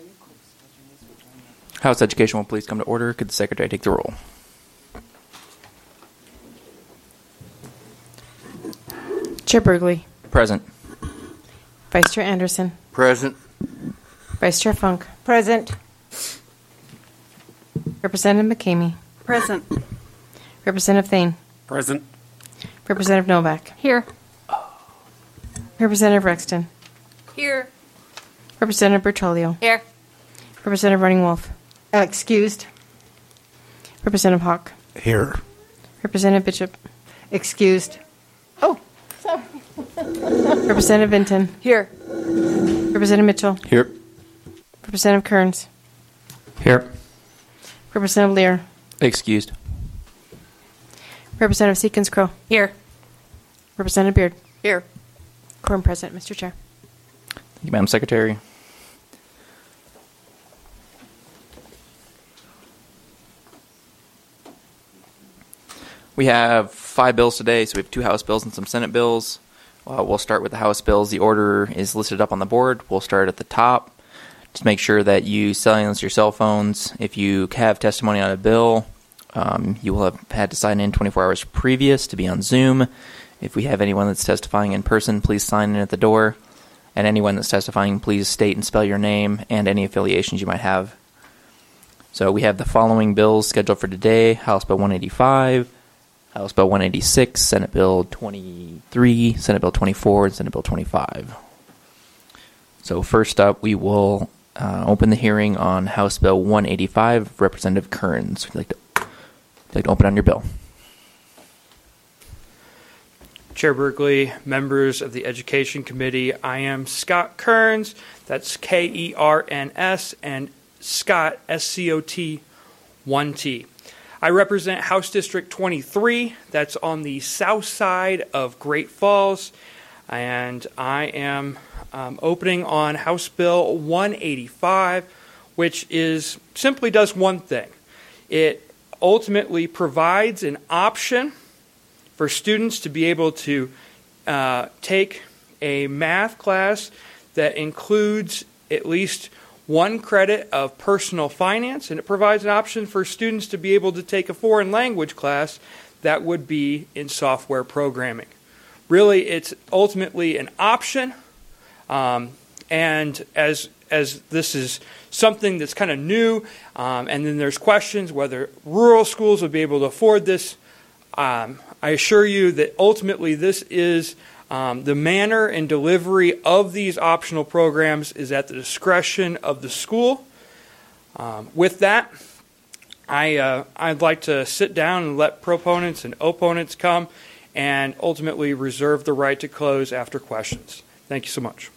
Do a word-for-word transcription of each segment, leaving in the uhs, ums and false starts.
House Education will please come to order. Could the Secretary take the roll? Chair Burgley. Present. Vice Chair Anderson. Present. Vice Chair Funk. Present. Representative McCamey. Present. Representative Thane. Present. Representative Novak. Here. Representative Rexton. Here. Representative Bertoglio. Here. Representative Running Wolf. Uh, excused. Representative Hawk. Here. Representative Bishop. Excused. Oh, sorry. Representative Vinton. Here. Representative Mitchell. Here. Representative Kearns. Here. Representative Lear. Excused. Representative Seekins Crow. Here. Representative Beard. Here. Quorum present, Mister Chair. Thank you, Madam Secretary. We have five bills today, so we have two House bills and some Senate bills. Uh, we'll start with the House bills. The order is listed up on the board. We'll start at the top. Just make sure that you silence your cell phones. If you have testimony on a bill, um, you will have had to sign in twenty-four hours previous to be on Zoom. If we have anyone that's testifying in person, please sign in at the door. And anyone that's testifying, please state and spell your name and any affiliations you might have. So we have the following bills scheduled for today: House Bill one eighty-five, House Bill one eighty-six, Senate Bill twenty-three, Senate Bill twenty-four, and Senate Bill twenty-five. So first up, we will uh, open the hearing on House Bill one eighty-five. Representative Kearns, would you like to, would you like to open on your bill? Chair Burgley, members of the Education Committee, I am Scott Kearns. That's K E R N S, and Scott, S C O T, one T. I represent House District twenty-three. That's on the south side of Great Falls. And I am um, opening on House Bill one eighty-five, which is simply does one thing. It ultimately provides an option for students to be able to uh, take a math class that includes at least one credit of personal finance, and it provides an option for students to be able to take a foreign language class that would be in software programming. Really, it's ultimately an option, um, and as as this is something that's kind of new, um, and then there's questions whether rural schools would be able to afford this. Um, I assure you that ultimately this is um, the manner and delivery of these optional programs is at the discretion of the school. Um, with that, I, uh, I'd like to sit down and let proponents and opponents come and ultimately reserve the right to close after questions. Thank you so much.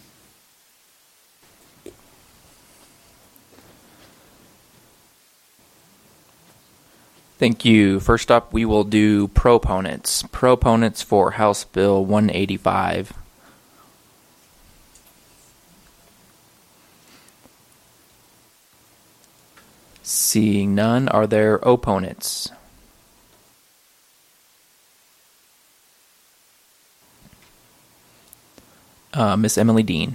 Thank you. First up, we will do proponents. Proponents for House Bill one eighty-five. Seeing none, are there opponents? Uh, Miss Emily Dean.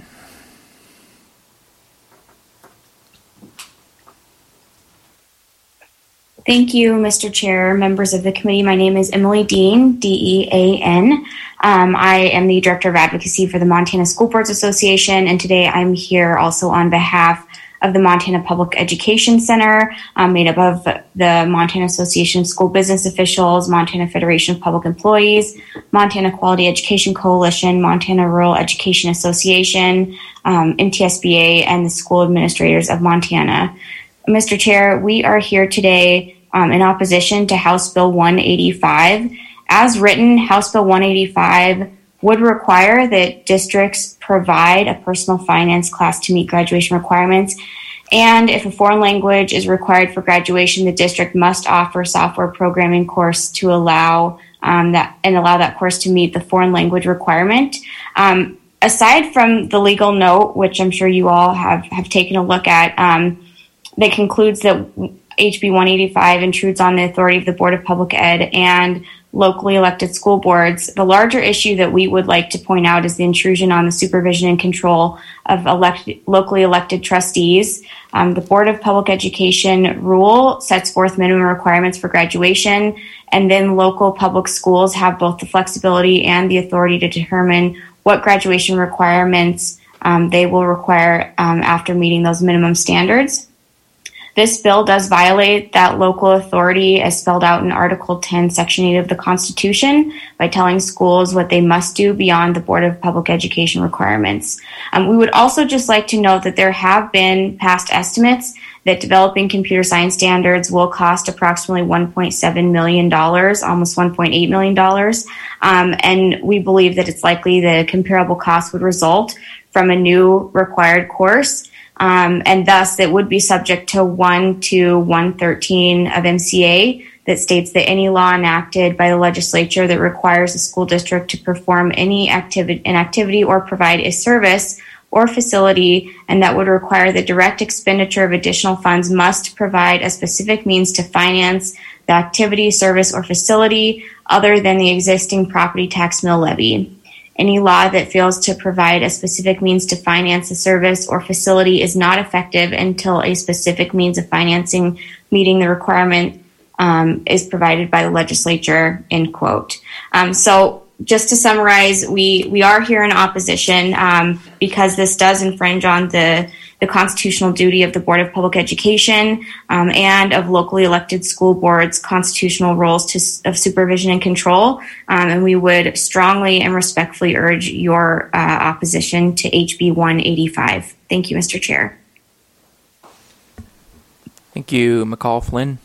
Thank you, Mister Chair, members of the committee. My name is Emily Dean, D E A N. Um, I am the Director of Advocacy for the Montana School Boards Association, and today I'm here also on behalf of the Montana Public Education Center, um, made up of the Montana Association of School Business Officials, Montana Federation of Public Employees, Montana Quality Education Coalition, Montana Rural Education Association, um, M T S B A, and the School Administrators of Montana. Mister Chair, we are here today um, in opposition to House Bill one eighty-five. As written, House Bill one eighty-five would require that districts provide a personal finance class to meet graduation requirements. And if a foreign language is required for graduation, the district must offer software programming course to allow um, that and allow that course to meet the foreign language requirement. Um, aside from the legal note, which I'm sure you all have, have taken a look at, um, that concludes that H B one eighty-five intrudes on the authority of the Board of Public Ed and locally elected school boards. The larger issue that we would like to point out is the intrusion on the supervision and control of elected, locally elected trustees. Um, the Board of Public Education rule sets forth minimum requirements for graduation, and then local public schools have both the flexibility and the authority to determine what graduation requirements um, they will require um, after meeting those minimum standards. This bill does violate that local authority as spelled out in Article ten, Section eight of the Constitution by telling schools what they must do beyond the Board of Public Education requirements. Um, we would also just like to note that there have been past estimates that developing computer science standards will cost approximately one point seven million dollars, almost one point eight million dollars. Um, and we believe that it's likely that a comparable cost would result from a new required course. Um, and thus it would be subject to one to one thirteen of M C A that states that any law enacted by the legislature that requires a school district to perform any activity, an activity or provide a service or facility, and that would require the direct expenditure of additional funds must provide a specific means to finance the activity, service, or facility other than the existing property tax mill levy. Any law that fails to provide a specific means to finance a service or facility is not effective until a specific means of financing meeting the requirement um, is provided by the legislature, end quote. Um, so just to summarize, we, we are here in opposition um, because this does infringe on the, the constitutional duty of the Board of Public Education um, and of locally elected school boards' constitutional roles to, of supervision and control. Um, and we would strongly and respectfully urge your uh, opposition to H B one eighty-five. Thank you, Mister Chair. Thank you, McCall Flynn.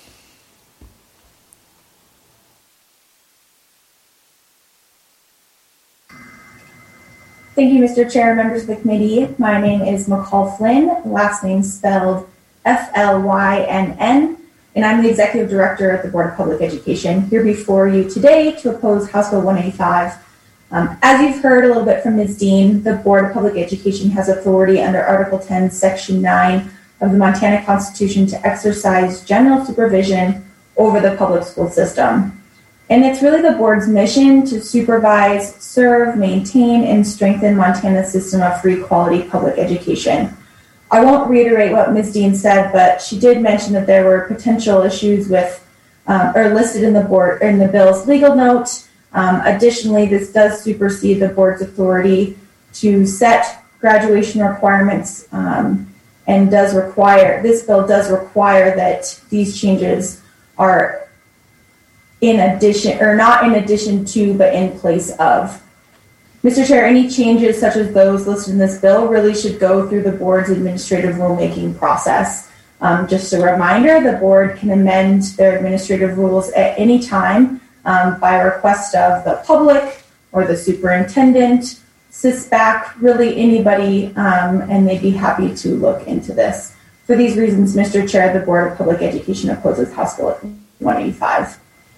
Thank you, Mister Chair, members of the committee. My name is McCall Flynn, last name spelled F L Y N N, and I'm the Executive Director at the Board of Public Education, here before you today to oppose House Bill one eighty-five. Um, as you've heard a little bit from Miz Dean, the Board of Public Education has authority under Article ten, Section nine of the Montana Constitution to exercise general supervision over the public school system. And it's really the board's mission to supervise, serve, maintain, and strengthen Montana's system of free, quality public education. I won't reiterate what Miz Dean said, but she did mention that there were potential issues with, um, or listed in the board in the bill's legal note. Um, additionally, this does supersede the board's authority to set graduation requirements, um, and does require this bill does require that these changes are in addition, or not in addition to, but in place of. Mister Chair, any changes such as those listed in this bill really should go through the board's administrative rulemaking process. Um, just a reminder, the board can amend their administrative rules at any time um, by request of the public or the superintendent, S I S B A C, really anybody, um, and they'd be happy to look into this. For these reasons, Mister Chair, the Board of Public Education opposes House Bill one eighty-five.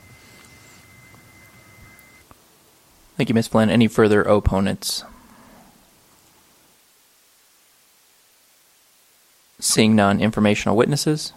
Thank you, Miz Flynn. Any further opponents? Seeing none, informational witnesses.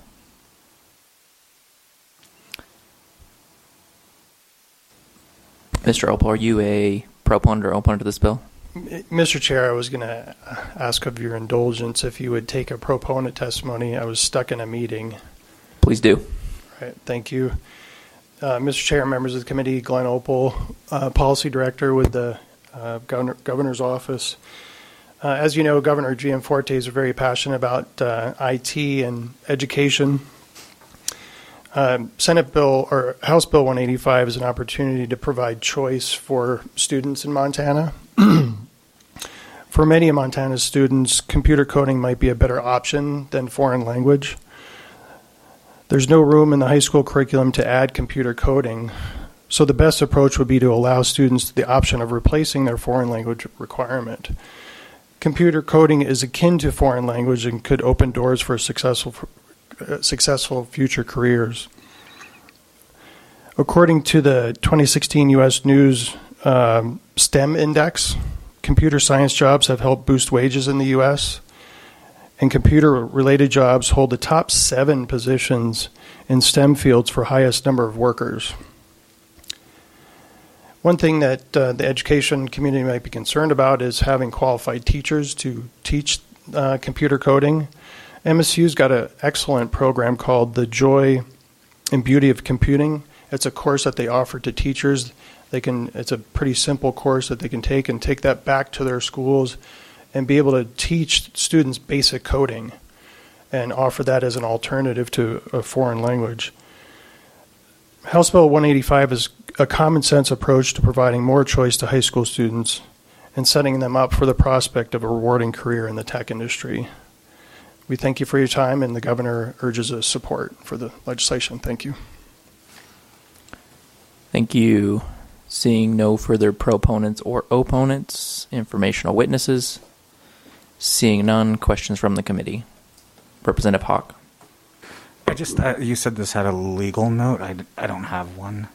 Mister Opel, are you a proponent or opponent of this bill? Mister Chair, I was going to ask of your indulgence if you would take a proponent testimony. I was stuck in a meeting. Please do. All right, thank you. Uh, Mister Chair, members of the committee, Glenn Opel, uh, Policy Director with the uh, Governor, Governor's Office. Uh, as you know, Governor Gianforte is very passionate about uh, I T and education. Uh, Senate Bill or House Bill one eighty-five is an opportunity to provide choice for students in Montana. For many of Montana's students, computer coding might be a better option than foreign language. There's no room in the high school curriculum to add computer coding, so the best approach would be to allow students the option of replacing their foreign language requirement. Computer coding is akin to foreign language and could open doors for successful, uh, successful future careers. According to the twenty sixteen U S News um, STEM Index, computer science jobs have helped boost wages in the U S, and computer-related jobs hold the top seven positions in STEM fields for highest number of workers. One thing that uh, the education community might be concerned about is having qualified teachers to teach uh, computer coding. M S U's got an excellent program called The Joy and Beauty of Computing. It's a course that they offer to teachers. They can. It's a pretty simple course that they can take and take that back to their schools and be able to teach students basic coding and offer that as an alternative to a foreign language. House Bill one eighty-five is a common sense approach to providing more choice to high school students and setting them up for the prospect of a rewarding career in the tech industry. We thank you for your time, and the governor urges a support for the legislation. Thank you. Thank you. Seeing no further proponents or opponents, informational witnesses. Seeing none, questions from the committee. Representative Hawk. I just, uh, you said this had a legal note. I, I don't have one.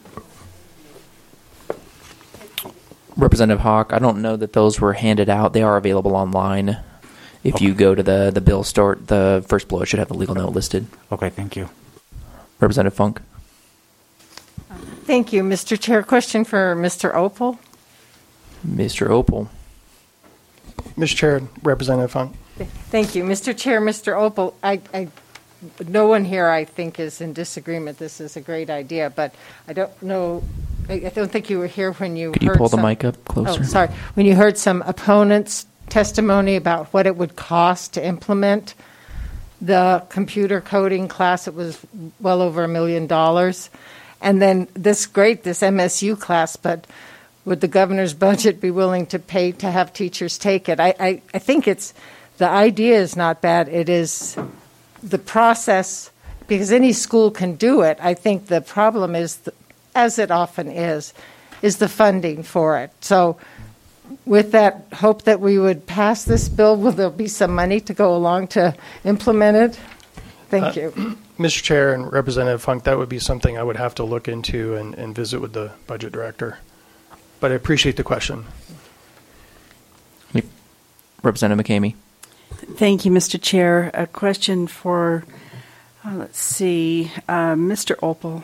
Representative Hawk, I don't know that those were handed out. They are available online. If okay. you go to the, the bill start, the first blow, it should have the legal note listed. Okay, thank you. Representative Funk. Thank you, Mister Chair. Question for Mister Opel. Mister Opel. Mister Chair, Representative Funk. Thank you, Mister Chair. Mister Opel, I, I, no one here, I think, is in disagreement. This is a great idea, but I don't know. I, I don't think you were here when you Could heard you pull some, the mic up closer? Oh, sorry. When you heard some opponents' testimony about what it would cost to implement the computer coding class, it was well over a million dollars. And then this great, this M S U class, but would the governor's budget be willing to pay to have teachers take it? I, I, I think it's, the idea is not bad. It is the process, because any school can do it. I think the problem is, the, as it often is, is the funding for it. So with that hope that we would pass this bill, will there be some money to go along to implement it? Thank you. Uh, Mister Chair and Representative Funk, that would be something I would have to look into and, and visit with the budget director. But I appreciate the question. Representative McCamey. Thank you, Mister Chair. A question for, uh, let's see, uh, Mister Opel.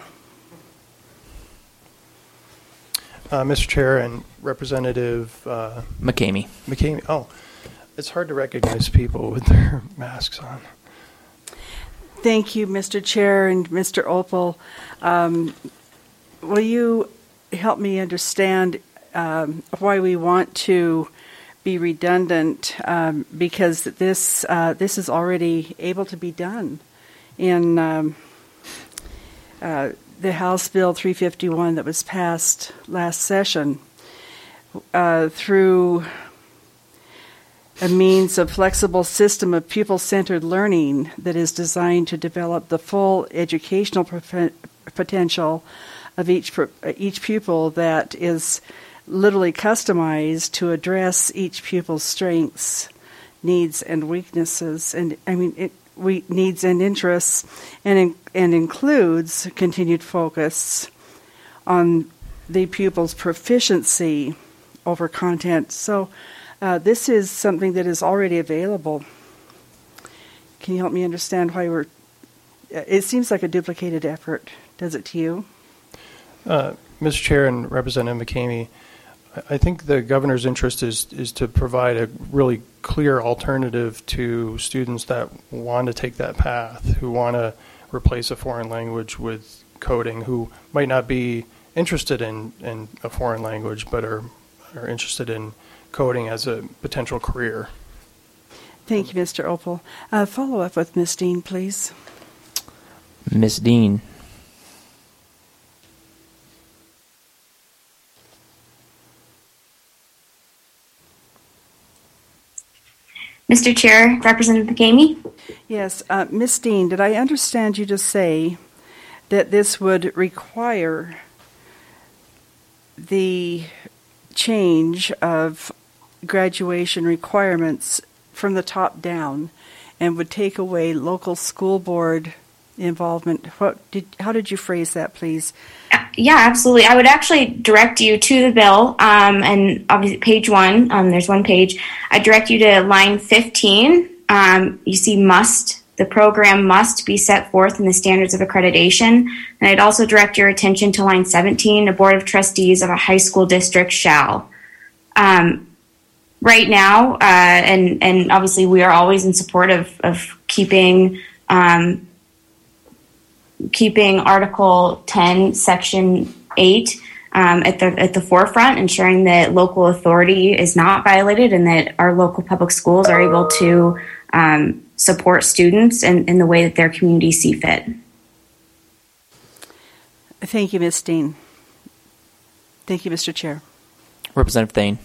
Uh, Mister Chair and Representative uh, McCamey. McCamey. Oh, it's hard to recognize people with their masks on. Thank you, Mister Chair and Mister Opel. Um, will you help me understand um, why we want to be redundant? Um, because this uh, this is already able to be done in um, uh, the House Bill three fifty-one that was passed last session uh, through a means of flexible system of pupil-centered learning that is designed to develop the full educational prof- potential of each each pupil, that is literally customized to address each pupil's strengths, needs, and weaknesses. And I mean, it, we needs and interests, and in, and includes continued focus on the pupil's proficiency over content. So. Uh, this is something that is already available. Can you help me understand why we're... It seems like a duplicated effort. Does it to you? Uh, Mister Chair and Representative McCamey, I think the governor's interest is, is to provide a really clear alternative to students that want to take that path, who want to replace a foreign language with coding, who might not be interested in, in a foreign language, but are, are interested in coding as a potential career. Thank you, Mister Opel. Uh, follow up with Miz Dean, please. Miz Dean. Mister Chair, Representative McCamey. Yes, uh, Miz Dean, did I understand you to say that this would require the change of graduation requirements from the top down and would take away local school board involvement? What did, how did you phrase that, please? Yeah, absolutely. I would actually direct you to the bill, um, and obviously page one, um, there's one page. I direct you to line fifteen. Um, you see must The program must be set forth in the standards of accreditation. And I'd also direct your attention to line seventeen, a board of trustees of a high school district shall. Um, right now, uh, and, and obviously we are always in support of, of keeping, um, keeping Article ten, Section eight um, at the at the forefront, ensuring that local authority is not violated and that our local public schools are able to um, support students in, in the way that their communities see fit. Thank you, Miz Dean. Thank you, Mister Chair. Representative Thane.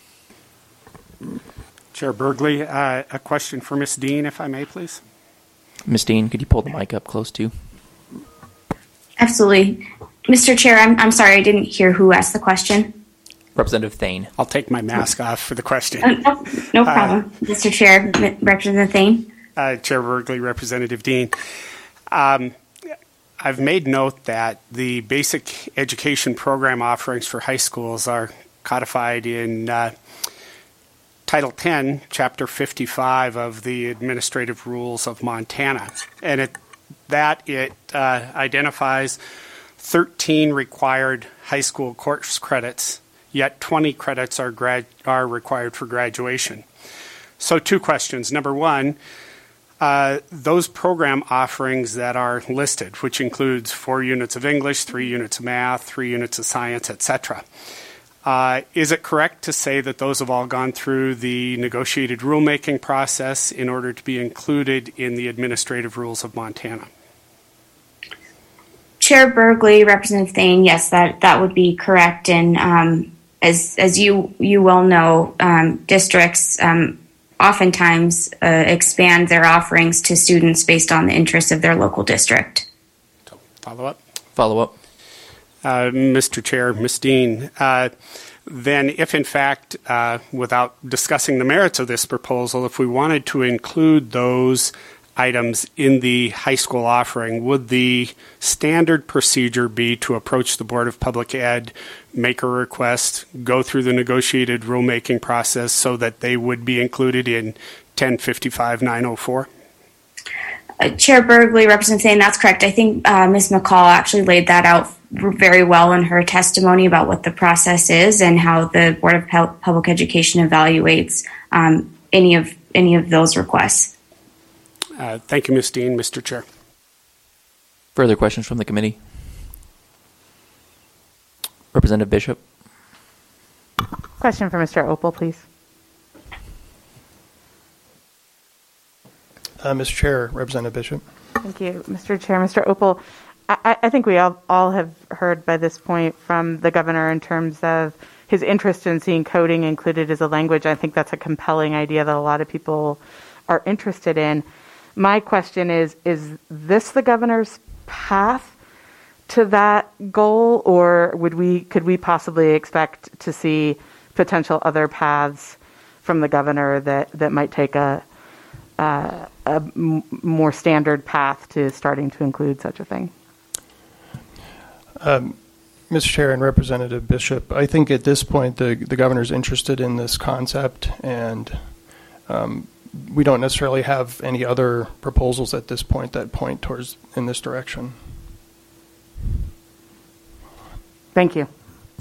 Chair Burgley, uh, a question for Miz Dean, if I may, please. Miz Dean, could you pull the mic up close to? Absolutely. Mister Chair, I'm, I'm sorry, I didn't hear who asked the question. Representative Thane. I'll take my mask off for the question. Uh, no, no problem. Uh, Mister Chair, Representative Thane. Uh, Chair Burgley, Representative Dean. Um, I've made note that the basic education program offerings for high schools are codified in uh, Title ten, Chapter fifty-five of the Administrative Rules of Montana. And it, that it uh, identifies thirteen required high school course credits, yet twenty credits are, grad, are required for graduation. So two questions. Number one, Uh, those program offerings that are listed, which includes four units of English, three units of math, three units of science, et cetera. Uh, is it correct to say that those have all gone through the negotiated rulemaking process in order to be included in the Administrative Rules of Montana? Chair Burgley, Representative Thane, yes, that, that would be correct. And um, as as you you well know, um, districts um, oftentimes uh, expand their offerings to students based on the interests of their local district. So, follow up? Follow up. Uh, Mister Chair, Miz Dean, uh, then if in fact, uh, without discussing the merits of this proposal, if we wanted to include those items in the high school offering, would the standard procedure be to approach the Board of Public Ed, make a request, go through the negotiated rulemaking process so that they would be included in ten fifty-five nine oh four? Uh, Chair Burgley, Representative Thane, that's correct. I think uh, Miz McCall actually laid that out very well in her testimony about what the process is and how the Board of P- Public Education evaluates um, any of any of those requests. Uh, thank you, Miz Dean. Mister Chair. Further questions from the committee? Representative Bishop. Question for Mister Opel, please. Uh, Mister Chair, Representative Bishop. Thank you, Mister Chair. Mister Opel, I, I think we all, all have heard by this point from the governor in terms of his interest in seeing coding included as a language. I think that's a compelling idea that a lot of people are interested in. My question is, is this the governor's path to that goal, or would we could we possibly expect to see potential other paths from the governor that, that might take a, uh, a m- more standard path to starting to include such a thing? Um, Mister Chair and Representative Bishop, I think at this point the, the governor's interested in this concept, and um, we don't necessarily have any other proposals at this point that point towards in this direction. Thank you.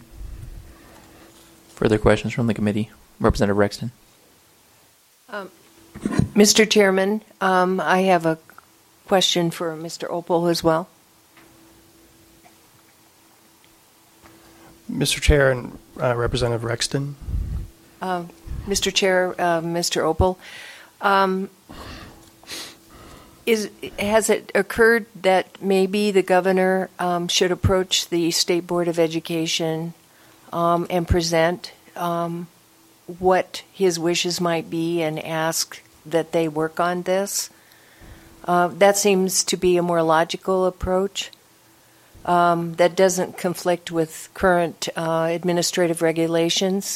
Further questions from the committee? Representative Rexton. Um, Mister Chairman, um, I have a question for Mister Opel as well. Mister Chair and uh, Representative Rexton. Uh, Mister Chair, uh, Mister Opel, um, is has it occurred that maybe the governor um, should approach the State Board of Education um, and present um, what his wishes might be and ask that they work on this? Uh, that seems to be a more logical approach. Um, that doesn't conflict with current uh, administrative regulations.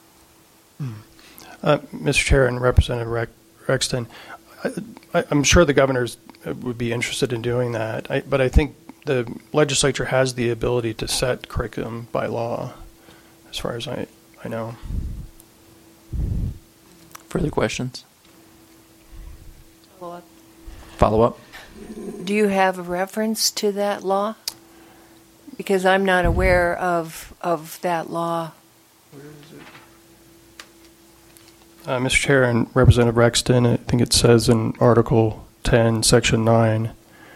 Uh, Mister Chair and Representative Rex- Rexton, I, I'm sure the governors would be interested in doing that, I, but I think the legislature has the ability to set curriculum by law, as far as I, I know. Further questions? Follow up? Do you have a reference to that law? Because I'm not aware of of that law. Uh, Mister Chair and Representative Rexton, I think it says in Article ten, Section nine,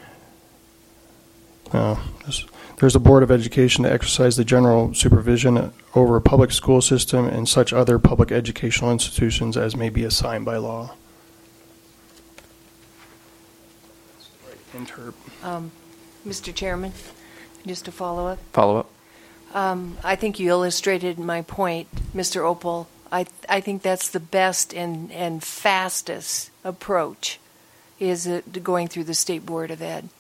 uh, there's, there's a Board of Education to exercise the general supervision over a public school system and such other public educational institutions as may be assigned by law. Interp. Um, Mister Chairman, just to follow up. Follow up? Um, I think you illustrated my point, Mister Opal. I I think that's the best and, and fastest approach, is it going through the State Board of Ed.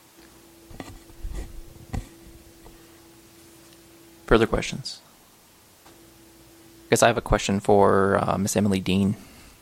Further questions? I guess I have a question for uh, Miz Emily Dean.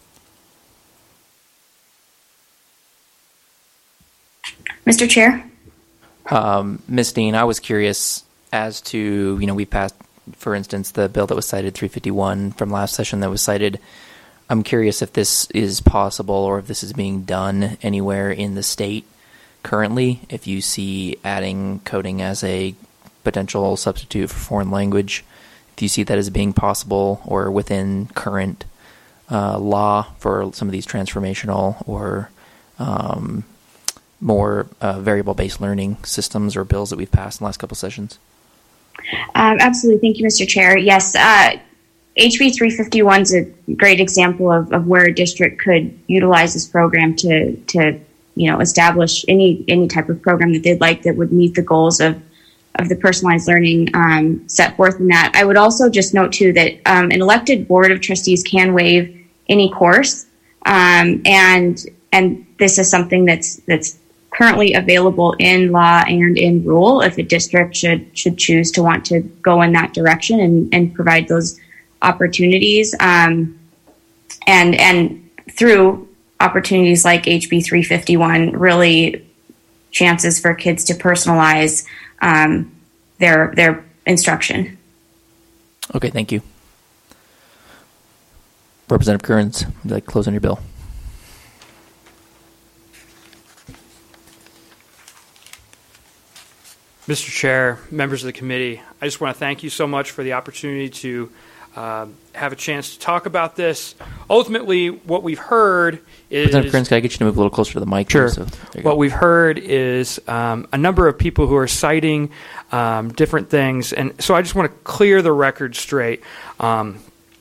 Mister Chair? Um, Miz Dean, I was curious as to, you know, we passed, for instance, the bill that was cited, three fifty-one from last session that was cited. I'm curious if this is possible or if this is being done anywhere in the state currently, if you see adding coding as a potential substitute for foreign language, if you see that as being possible or within current uh, law for some of these transformational or um, more uh, variable-based learning systems or bills that we've passed in the last couple sessions. Um, absolutely. Thank you, Mister Chair. Yes, uh, H B three fifty-one is a great example of, of where a district could utilize this program to, to you know, establish any any type of program that they'd like that would meet the goals of, of the personalized learning um, set forth in that. I would also just note, too, that um, an elected board of trustees can waive any course, um, and and this is something that's that's currently available in law and in rule if a district should should choose to want to go in that direction and, and provide those opportunities. Um, and and through opportunities like H B three fifty-one, really chances for kids to personalize um, their their instruction. Okay, thank you. Representative Kearns, would you like to close on your bill? Mister Chair, members of the committee, I just want to thank you so much for the opportunity to uh, have a chance to talk about this. Ultimately, what we've heard is... Representative Kearns, can I get you to move a little closer to the mic? Sure. So, what go. we've heard is um, a number of people who are citing um, different things, and so I just want to clear the record straight. Um,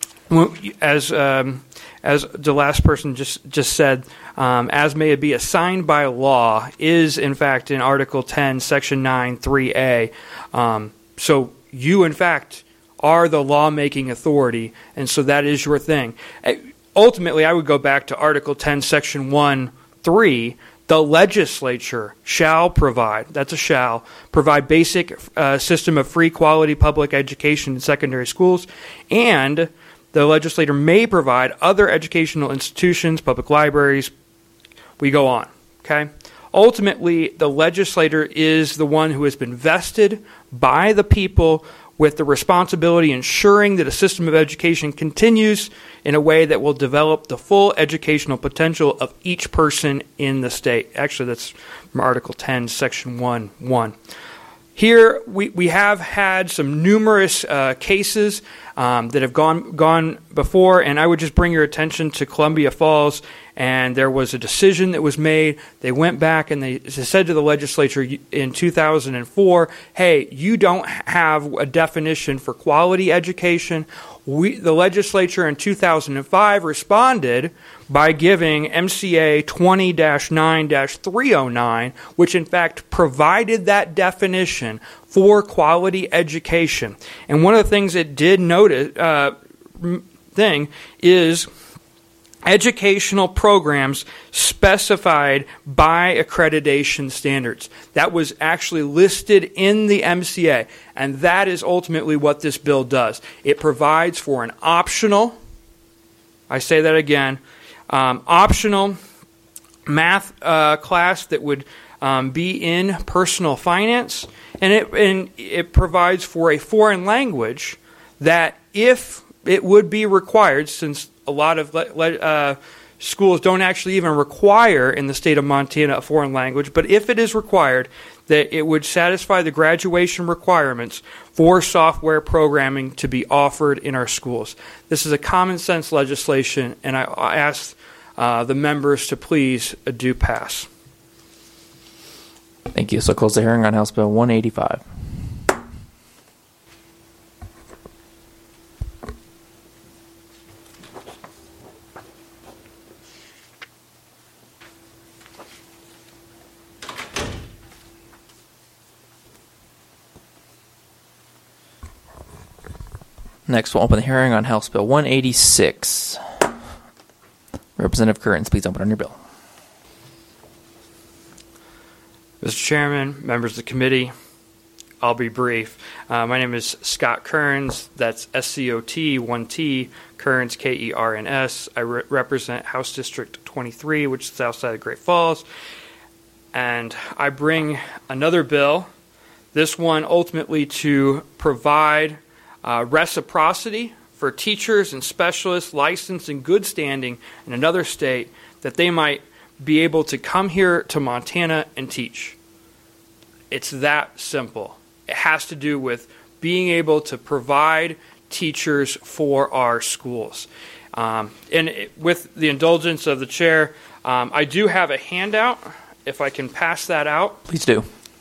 as um, as the last person just, just said, um, as may it be assigned by law is, in fact, in Article ten, Section nine, three A. Um, so you, in fact, are the lawmaking authority, and so that is your thing. Ultimately, I would go back to Article ten, Section one, three. The legislature shall provide, that's a shall, provide basic uh, system of free quality public education in secondary schools, and the legislator may provide other educational institutions, public libraries. We go on, okay? Ultimately, the legislator is the one who has been vested by the people with the responsibility ensuring that a system of education continues in a way that will develop the full educational potential of each person in the state. Actually, that's from Article ten, Section one, one. Here, we, we have had some numerous uh, cases um, that have gone gone before, and I would just bring your attention to Columbia Falls, and there was a decision that was made. They went back and they said to the legislature in two thousand four, hey, you don't have a definition for quality education. We, the legislature in two thousand five responded by giving M C A twenty dash nine dash three oh nine, which in fact provided that definition for quality education. And one of the things it did notice uh, thing is educational programs specified by accreditation standards. That was actually listed in the M C A, and that is ultimately what this bill does. It provides for an optional, I say that again, um, optional math uh, class that would um, be in personal finance, and it, and it provides for a foreign language that if it would be required, since a lot of uh, schools don't actually even require in the state of Montana a foreign language, but if it is required, that it would satisfy the graduation requirements for software programming to be offered in our schools. This is a common sense legislation, and I, I ask uh, the members to please uh, do pass. Thank you. So close the hearing on House Bill one eighty-five. Next, we'll open the hearing on House Bill one eighty-six. Representative Kearns, please open on your bill. Mister Chairman, members of the committee, I'll be brief. Uh, my name is Scott Kearns. That's S C O T one T, Kearns, K E R N S. I re- represent House District twenty-three, which is south side of Great Falls. And I bring another bill, this one ultimately to provide Uh, reciprocity for teachers and specialists licensed in good standing in another state, that they might be able to come here to Montana and teach. It's that simple. It has to do with being able to provide teachers for our schools. Um, and it, with the indulgence of the chair, um, I do have a handout, if I can pass that out. Please do.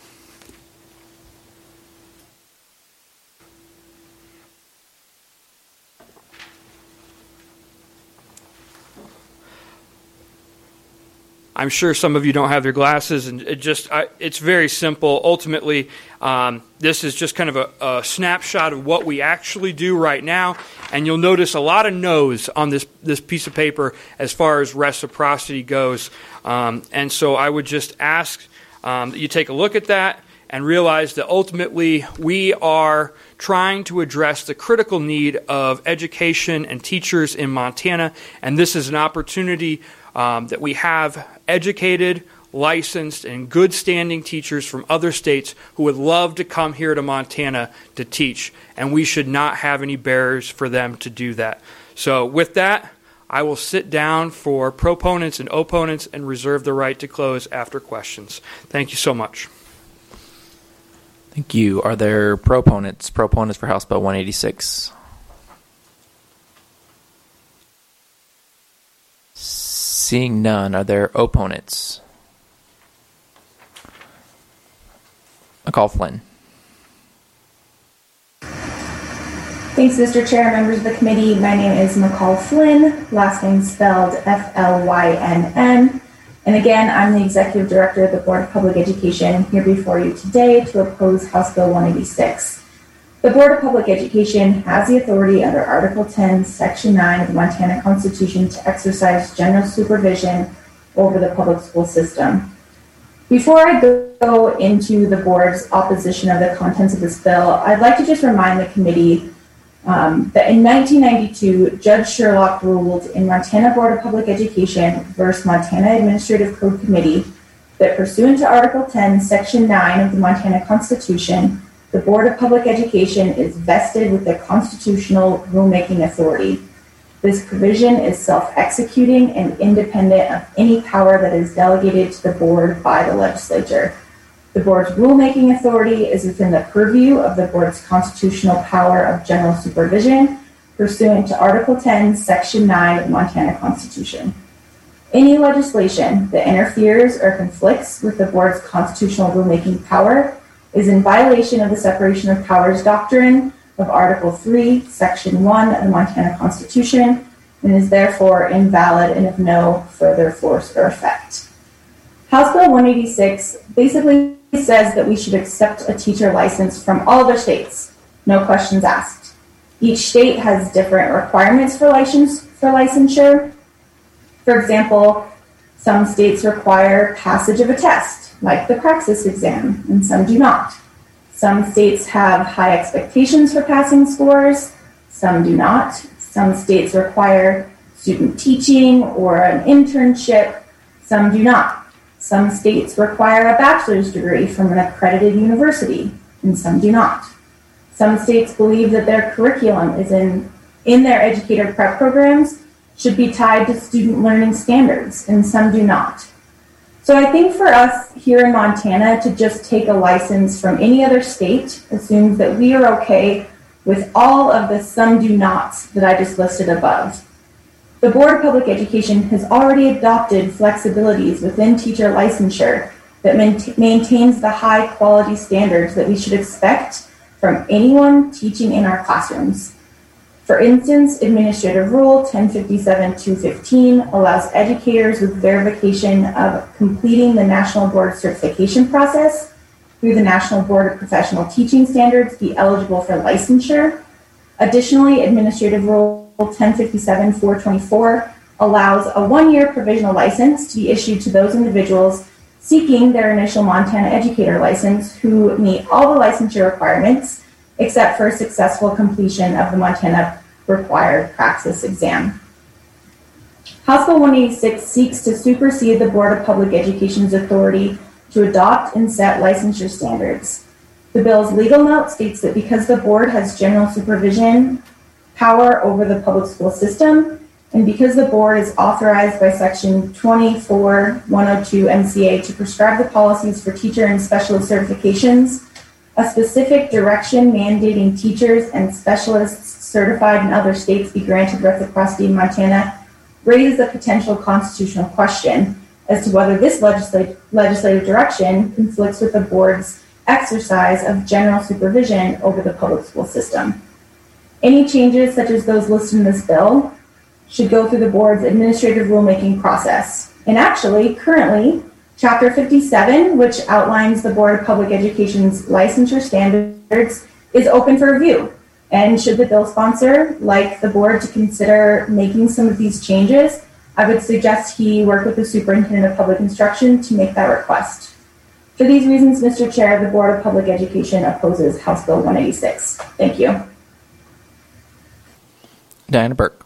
I'm sure some of you don't have your glasses, and it just I, it's very simple. Ultimately, um, this is just kind of a, a snapshot of what we actually do right now, and you'll notice a lot of no's on this, this piece of paper as far as reciprocity goes. Um, and so I would just ask um, that you take a look at that and realize that ultimately we are trying to address the critical need of education and teachers in Montana, and this is an opportunity Um, that we have educated, licensed, and good standing teachers from other states who would love to come here to Montana to teach, and we should not have any barriers for them to do that. So with that, I will sit down for proponents and opponents and reserve the right to close after questions. Thank you so much. Thank you. Are there proponents, proponents for House Bill one eighty-six? Seeing none, are there opponents? McCall-Flynn. Thanks, Mister Chair, members of the committee. My name is McCall-Flynn, last name spelled F L Y N N. And again, I'm the Executive Director of the Board of Public Education, here before you today to oppose House Bill one eighty-six. The Board of Public Education has the authority under Article ten, Section nine of the Montana Constitution to exercise general supervision over the public school system. Before I go into the board's opposition of the contents of this bill, I'd like to just remind the committee um, that in nineteen ninety-two, Judge Sherlock ruled in Montana Board of Public Education versus Montana Administrative Code Committee that pursuant to Article ten, Section nine of the Montana Constitution, the Board of Public Education is vested with the constitutional rulemaking authority. This provision is self-executing and independent of any power that is delegated to the board by the legislature. The board's rulemaking authority is within the purview of the board's constitutional power of general supervision pursuant to Article ten, Section nine of the Montana Constitution. Any legislation that interferes or conflicts with the board's constitutional rulemaking power is in violation of the separation of powers doctrine of Article three, Section one of the Montana Constitution, and is therefore invalid and of no further force or effect. House Bill one eighty-six basically says that we should accept a teacher license from all other states, no questions asked. Each state has different requirements for license for licensure. For example, some states require passage of a test, like the Praxis exam, and some do not. Some states have high expectations for passing scores, some do not. Some states require student teaching or an internship, some do not. Some states require a bachelor's degree from an accredited university, and some do not. Some states believe that their curriculum is in, in their educator prep programs should be tied to student learning standards, and some do not. So I think for us here in Montana to just take a license from any other state assumes that we are okay with all of the some do nots that I just listed above. The Board of Public Education has already adopted flexibilities within teacher licensure that maint- maintains the high quality standards that we should expect from anyone teaching in our classrooms. For instance, Administrative Rule ten fifty-seven dash two fifteen allows educators with verification of completing the National Board certification process through the National Board of Professional Teaching Standards be eligible for licensure. Additionally, Administrative Rule ten fifty-seven dash four twenty-four allows a one-year provisional license to be issued to those individuals seeking their initial Montana educator license who meet all the licensure requirements except for successful completion of the Montana required praxis exam. House Bill one eighty-six seeks to supersede the Board of Public Education's authority to adopt and set licensure standards. The bill's legal note states that because the board has general supervision power over the public school system, and because the board is authorized by section twenty-four one oh two M C A to prescribe the policies for teacher and specialist certifications, a specific direction mandating teachers and specialists certified in other states be granted reciprocity in Montana raises a potential constitutional question as to whether this legislative, legislative direction conflicts with the board's exercise of general supervision over the public school system. Any changes such as those listed in this bill should go through the board's administrative rulemaking process. And actually, currently, Chapter fifty-seven, which outlines the Board of Public Education's licensure standards, is open for review. And should the bill sponsor like the board to consider making some of these changes, I would suggest he work with the Superintendent of Public Instruction to make that request. For these reasons, Mister Chair, the Board of Public Education opposes House Bill one eighty-six. Thank you. Diana Burke.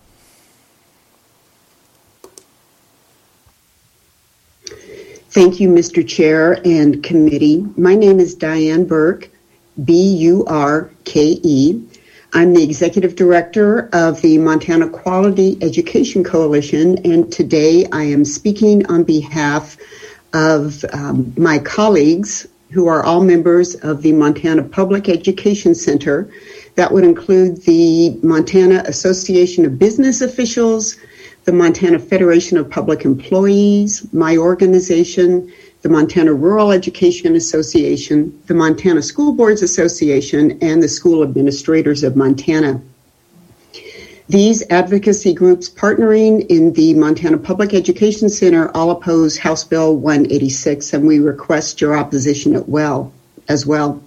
Thank you, Mister Chair and committee. My name is Diane Burke, B U R K E. I'm the Executive Director of the Montana Quality Education Coalition, and today I am speaking on behalf of um, my colleagues who are all members of the Montana Public Education Center. That would include the Montana Association of Business Officials, the Montana Federation of Public Employees, my organization, the Montana Rural Education Association, the Montana School Boards Association, and the School Administrators of Montana. These advocacy groups partnering in the Montana Public Education Center all oppose House Bill one eighty-six, and we request your opposition as well. As well.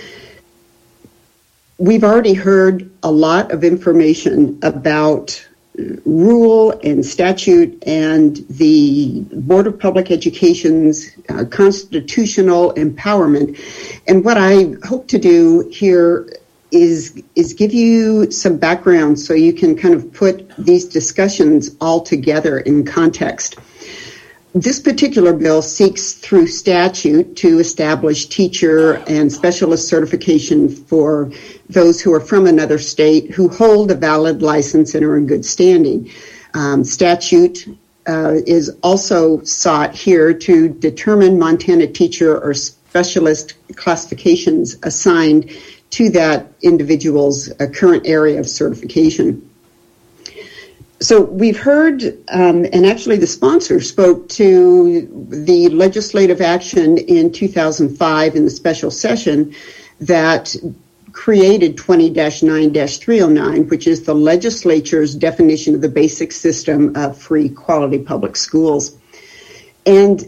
We've already heard a lot of information about rule and statute and the Board of Public Education's uh, constitutional empowerment. And what I hope to do here is is give you some background so you can kind of put these discussions all together in context. This particular bill seeks through statute to establish teacher and specialist certification for those who are from another state who hold a valid license and are in good standing. Um, statute uh, is also sought here to determine Montana teacher or specialist classifications assigned to that individual's uh, current area of certification. So we've heard, um, and actually the sponsor spoke to the legislative action in two thousand five in the special session that created twenty dash nine dash three oh nine, which is the legislature's definition of the basic system of free quality public schools. And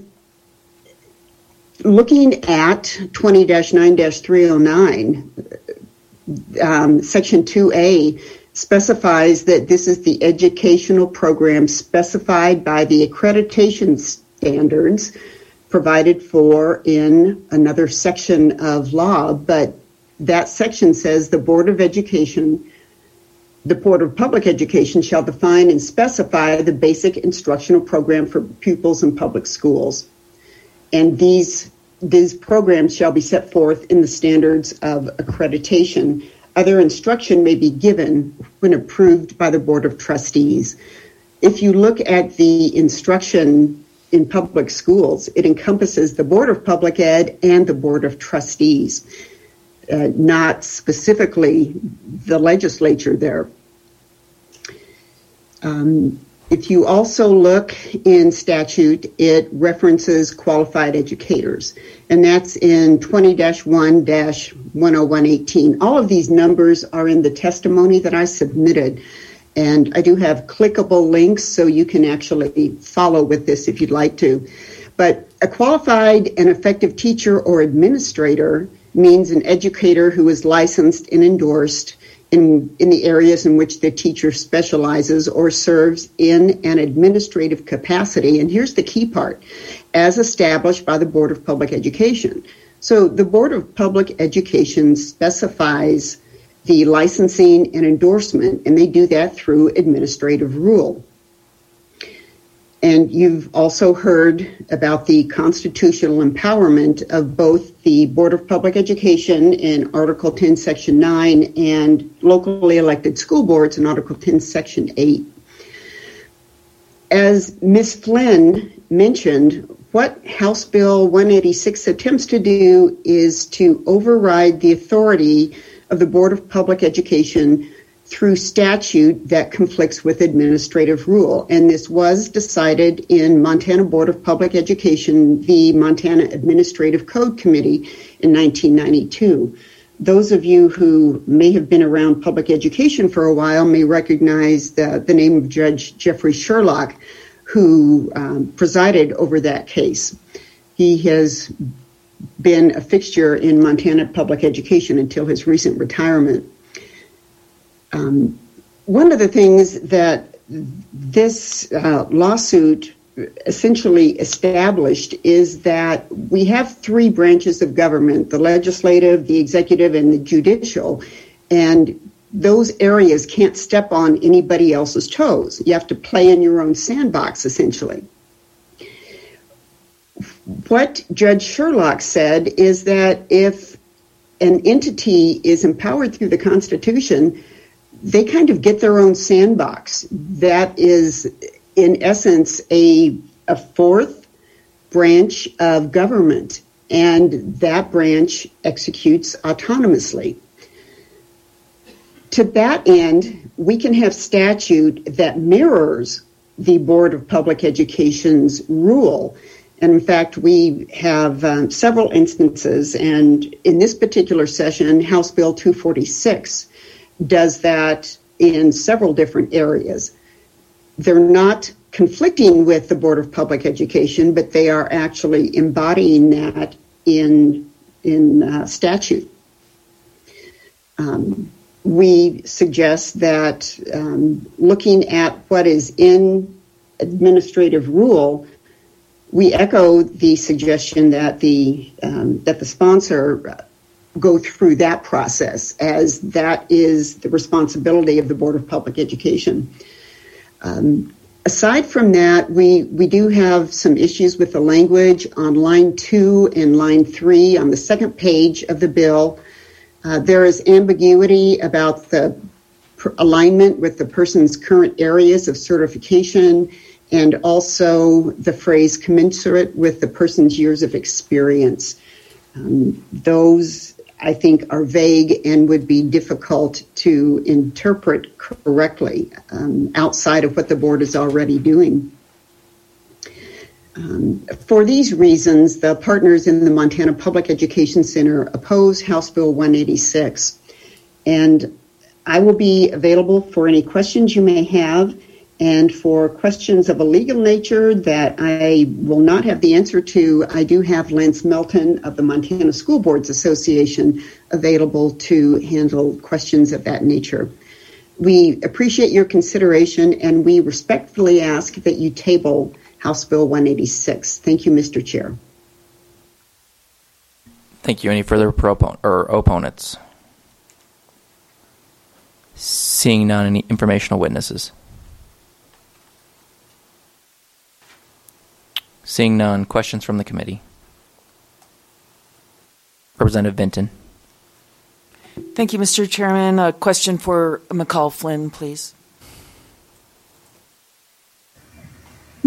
looking at twenty dash nine dash three oh nine, um, Section two A specifies that this is the educational program specified by the accreditation standards provided for in another section of law, but that section says the Board of Education, the Board of Public Education shall define and specify the basic instructional program for pupils in public schools. And these, these programs shall be set forth in the standards of accreditation. Other instruction may be given when approved by the Board of Trustees. if you look at the instruction in public schools, it encompasses the Board of Public Ed and the Board of Trustees, uh, not specifically the legislature there. Um, if you also look in statute, it references qualified educators, and that's in twenty dash one dash one oh one eighteen. All of these numbers are in the testimony that I submitted, and I do have clickable links so you can actually follow with this if you'd like to. But a qualified and effective teacher or administrator means an educator who is licensed and endorsed in, in the areas in which the teacher specializes or serves in an administrative capacity. And here's the key part: as established by the Board of Public Education. So the Board of Public Education specifies the licensing and endorsement, and they do that through administrative rule. And you've also heard about the constitutional empowerment of both the Board of Public Education in Article ten, Section nine, and locally elected school boards in Article ten, Section eight. As Miz Flynn mentioned, what House Bill one eighty-six attempts to do is to override the authority of the Board of Public Education through statute that conflicts with administrative rule. And this was decided in Montana Board of Public Education, the Montana Administrative Code Committee in nineteen ninety-two. Those of you who may have been around public education for a while may recognize the, the name of Judge Jeffrey Sherlock, who um, presided over that case. He has been a fixture in Montana public education until his recent retirement. Um, one of the things that this uh, lawsuit essentially established is that we have three branches of government: the legislative, the executive, and the judicial, and those areas can't step on anybody else's toes. You have to play in your own sandbox, essentially. What Judge Sherlock said is that if an entity is empowered through the Constitution, they kind of get their own sandbox. That is, in essence, a, a fourth branch of government, and that branch executes autonomously. To that end, we can have statute that mirrors the Board of Public Education's rule. And in fact, we have um, several instances, and in this particular session, House Bill two forty-six does that in several different areas. They're not conflicting with the Board of Public Education, but they are actually embodying that in, in uh, statute. Um, we suggest that um, looking at what is in administrative rule, we echo the suggestion that the um, that the sponsor go through that process, as that is the responsibility of the Board of Public Education. Um, aside from that, we, we do have some issues with the language on line two and line three on the second page of the bill. Uh, there is ambiguity about the per- alignment with the person's current areas of certification, and also the phrase commensurate with the person's years of experience. Um, those, I think, are vague and would be difficult to interpret correctly um, outside of what the board is already doing. Um, for these reasons, the partners in the Montana Public Education Center oppose House Bill one eighty-six. And I will be available for any questions you may have, and for questions of a legal nature that I will not have the answer to, I do have Lance Melton of the Montana School Boards Association available to handle questions of that nature. We appreciate your consideration, and we respectfully ask that you table House Bill one eighty-six. Thank you, Mister Chair. Thank you. Any further propon- or opponents? Seeing none, any informational witnesses? Seeing none, questions from the committee? Representative Vinton. Thank you, Mister Chairman. A question for McCall Flynn, please.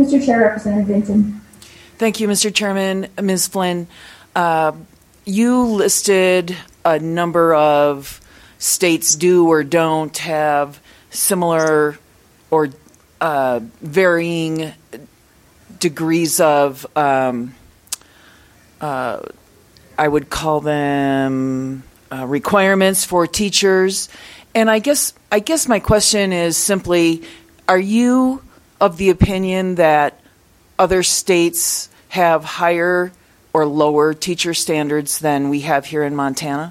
Mister Chair, Representative Vinton. Thank you, Mister Chairman. Miz Flynn, uh, you listed a number of states do or don't have similar or uh, varying degrees of, um, uh, I would call them uh, requirements for teachers. And I guess I guess my question is simply, are you of the opinion that other states have higher or lower teacher standards than we have here in Montana?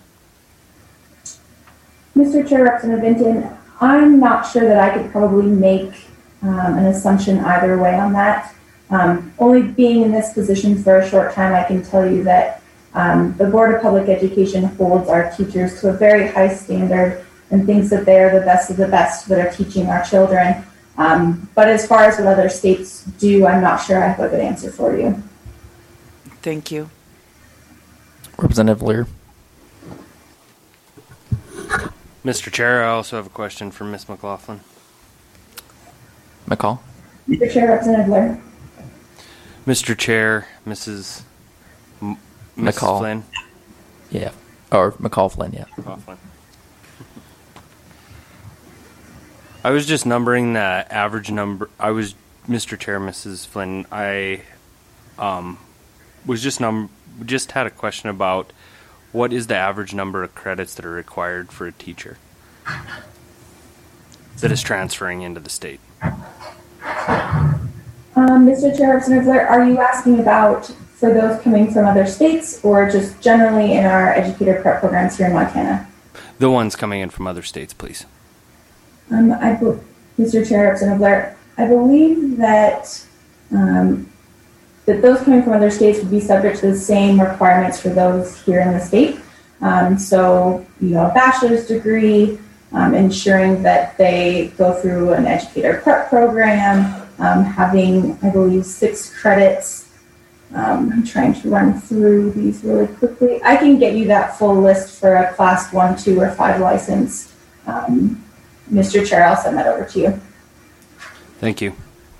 Mister Chair, Representative Vinton, I'm not sure that I could probably make um, an assumption either way on that. Um, only being in this position for a short time, I can tell you that um, the Board of Public Education holds our teachers to a very high standard and thinks that they are the best of the best that are teaching our children. Um, but as far as what other states do, I'm not sure I have a good answer for you. Thank you. Representative Lear. Mister Chair, I also have a question for Miz McLaughlin. McCall. Mister Chair, Representative Lear. Mister Chair, Missus M- Missus McCall. Flynn. Yeah. Or McCall Flynn, yeah. McCall Flynn. I was just numbering the average number. I was, Mister Chair, Missus Flynn, I um, was just num- just had a question about what is the average number of credits that are required for a teacher that is transferring into the state? Um, Mister Chair, Representative Lear, are you asking about for those coming from other states or just generally in our educator prep programs here in Montana? The ones coming in from other states, please. Um, I be- Mister Chair, Representative Blair, I believe that um, that those coming from other states would be subject to the same requirements for those here in the state. Um, so, you know, a bachelor's degree, um, ensuring that they go through an educator prep program, um, having, I believe, six credits. Um, I'm trying to run through these really quickly. I can get you that full list for a class one, two, or five license. Um, Mister Chair, I'll send that over to you. Thank you.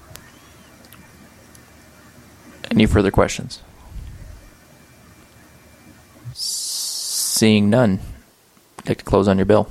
Any further questions? Seeing none, I'd like to close on your bill.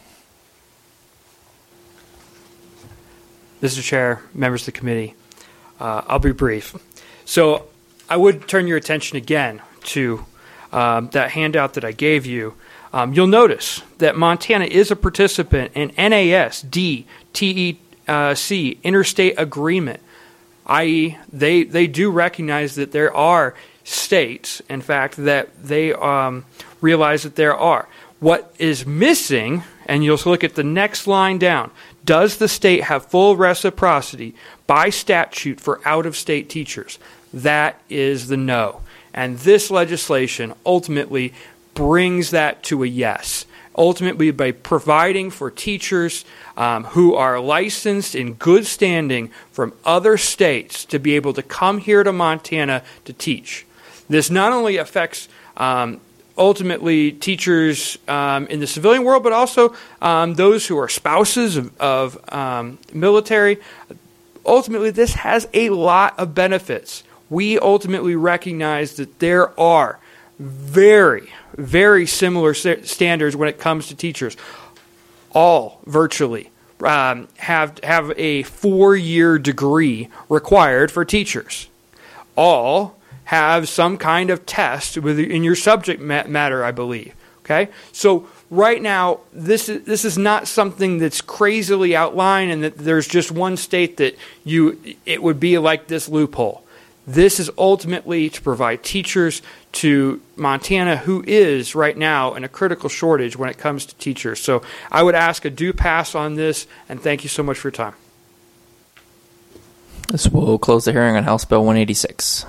Mister Chair, members of the committee, uh, I'll be brief. So I would turn your attention again to um, that handout that I gave you. Um, you'll notice that Montana is a participant in N A S D T E C Interstate Agreement, that is they, they do recognize that there are states, in fact, that they um, realize that there are. What is missing, and you'll look at the next line down, does the state have full reciprocity by statute for out-of-state teachers? That is the no. And this legislation ultimately brings that to a yes. Ultimately, by providing for teachers um, who are licensed in good standing from other states to be able to come here to Montana to teach. This not only affects um, ultimately teachers um, in the civilian world, but also um, those who are spouses of, of um, military. Ultimately, this has a lot of benefits. We ultimately recognize that there are very, very similar standards when it comes to teachers. All virtually um, have have a four-year degree required for teachers. All have some kind of test in your subject matter, I believe. Okay, so right now this is this is not something that's crazily outlined, and that there's just one state that you it would be like this loophole. This is ultimately to provide teachers to Montana, who is right now in a critical shortage when it comes to teachers. So I would ask a do pass on this, and thank you so much for your time. This will close the hearing on House Bill one eighty-six.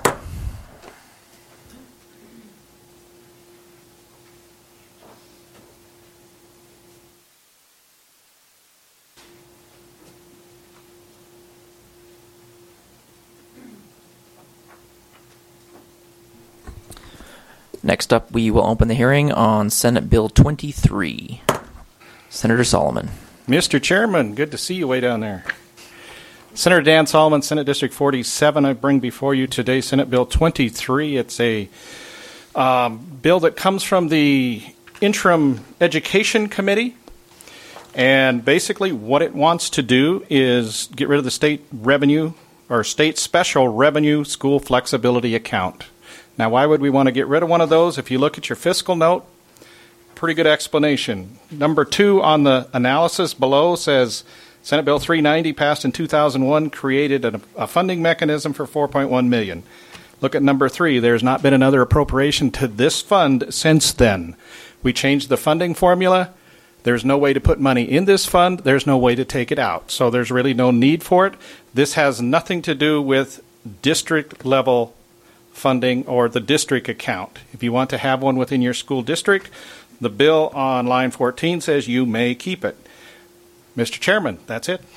Next up, we will open the hearing on Senate Bill twenty-three. Senator Solomon. Mister Chairman, good to see you way down there. Senator Dan Solomon, Senate District forty-seven. I bring before you today Senate Bill twenty-three. It's a um, bill that comes from the Interim Education Committee. And basically what it wants to do is get rid of the state revenue or state special revenue school flexibility account. Now, why would we want to get rid of one of those? If you look at your fiscal note, pretty good explanation. Number two on the analysis below says Senate Bill three ninety passed in two thousand one created a, a funding mechanism for four point one million dollars. Look at number three. There's not been another appropriation to this fund since then. We changed the funding formula. There's no way to put money in this fund. There's no way to take it out. So there's really no need for it. This has nothing to do with district level funding or the district account. If you want to have one within your school district, the bill on line fourteen says you may keep it. Mister Chairman, that's it.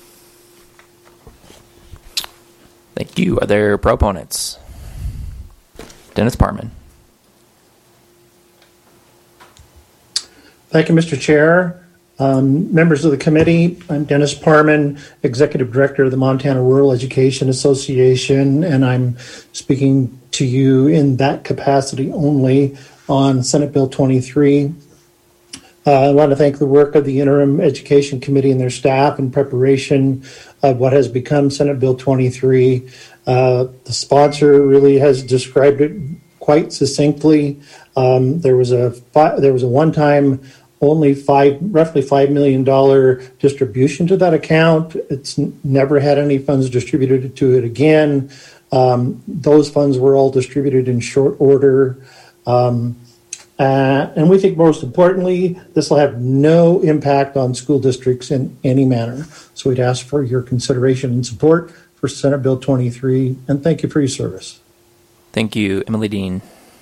Thank you. Are there proponents? Dennis Parman. Thank you, Mister Chair. Um, members of the committee, I'm Dennis Parman, Executive Director of the Montana Rural Education Association, and I'm speaking to you in that capacity only on Senate Bill twenty-three. Uh, I want to thank the work of the Interim Education Committee and their staff in preparation of what has become Senate Bill twenty-three. Uh, the sponsor really has described it quite succinctly. Um, there was a fi- there was a one-time only five, roughly five million dollars distribution to that account. It's n- never had any funds distributed to it again. Um, those funds were all distributed in short order. Um, uh, and we think most importantly, this will have no impact on school districts in any manner. So we'd ask for your consideration and support for Senate Bill twenty-three, and thank you for your service. Thank you, Emily Dean.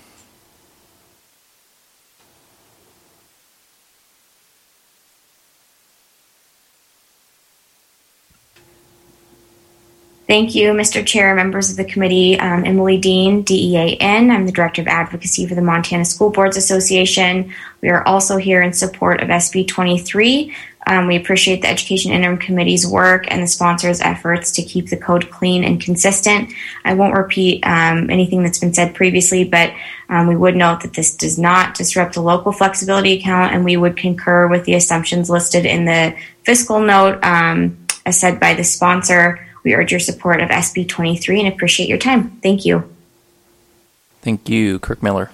Thank you, Mister Chair, members of the committee. Um, Emily Dean, D E A N. I'm the Director of Advocacy for the Montana School Boards Association. We are also here in support of S B twenty-three. Um, we appreciate the Education Interim Committee's work and the sponsors' efforts to keep the code clean and consistent. I won't repeat um, anything that's been said previously, but um, we would note that this does not disrupt the local flexibility account, and we would concur with the assumptions listed in the fiscal note um, as said by the sponsor. We urge your support of S B twenty-three and appreciate your time. Thank you. Thank you, Kirk Miller.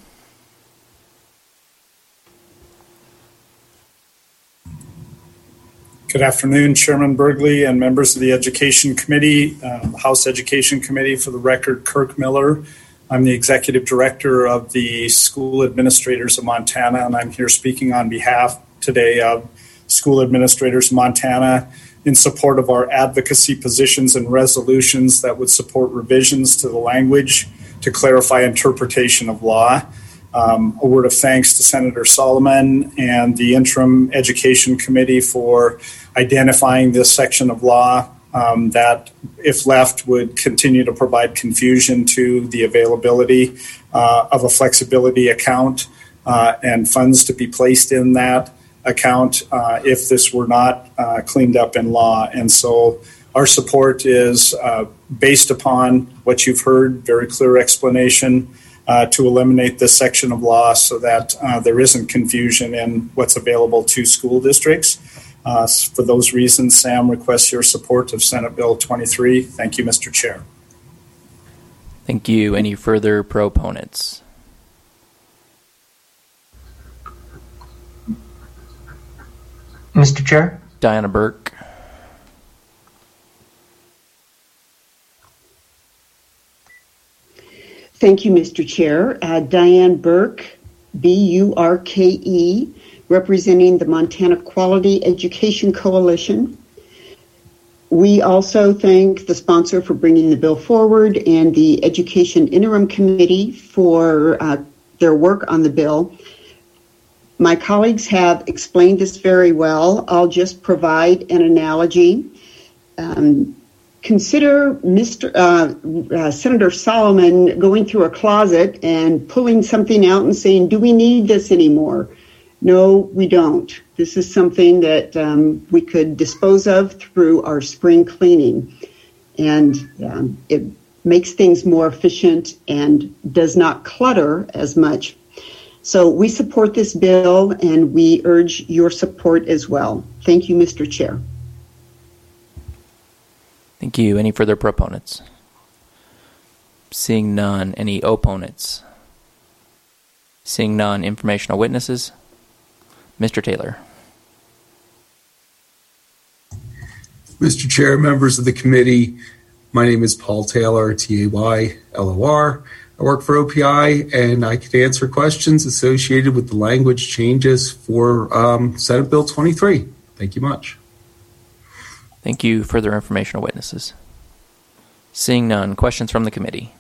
Good afternoon, Chairman Burgley and members of the Education Committee, um, House Education Committee. For the record, Kirk Miller. I'm the Executive Director of the School Administrators of Montana, and I'm here speaking on behalf today of School Administrators of Montana in support of our advocacy positions and resolutions that would support revisions to the language to clarify interpretation of law. Um, a word of thanks to Senator Solomon and the Interim Education Committee for identifying this section of law um, that, if left, would continue to provide confusion to the availability uh, of a flexibility account uh, and funds to be placed in that account uh, if this were not uh, cleaned up in law. And so our support is uh, based upon what you've heard, very clear explanation uh, to eliminate this section of law so that uh, there isn't confusion in what's available to school districts. Uh, for those reasons, Sam requests your support of Senate Bill twenty-three. Thank you, Mister Chair. Thank you. Any further proponents? Mister Chair? Diana Burke. Thank you, Mister Chair. Uh, Diane Burke, B U R K E, representing the Montana Quality Education Coalition. We also thank the sponsor for bringing the bill forward and the Education Interim Committee for uh, their work on the bill. My colleagues have explained this very well. I'll just provide an analogy. Um, consider Mister Uh, uh, Senator Solomon going through a closet and pulling something out and saying, do we need this anymore? No, we don't. This is something that um, we could dispose of through our spring cleaning. and um, it makes things more efficient and does not clutter as much. So we support this bill, and we urge your support as well. Thank you, Mister Chair. Thank you. Any further proponents? Seeing none. Any opponents? Seeing none. Informational witnesses? Mister Taylor. Mister Chair, members of the committee, my name is Paul Taylor, T A Y L O R. I work for O P I, and I can answer questions associated with the language changes for um, Senate Bill twenty-three. Thank you much. Thank you. Further informational witnesses? Seeing none. Questions from the committee?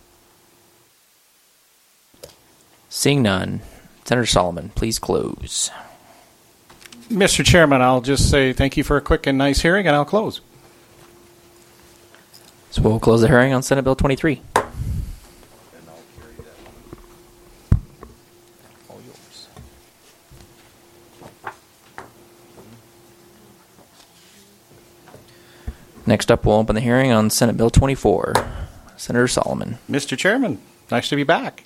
Seeing none. Senator Solomon, please close. Mister Chairman, I'll just say thank you for a quick and nice hearing, and I'll close. So we'll close the hearing on Senate Bill twenty-three. Next up, we'll open the hearing on Senate Bill twenty-four. Senator Solomon. Mister Chairman, nice to be back.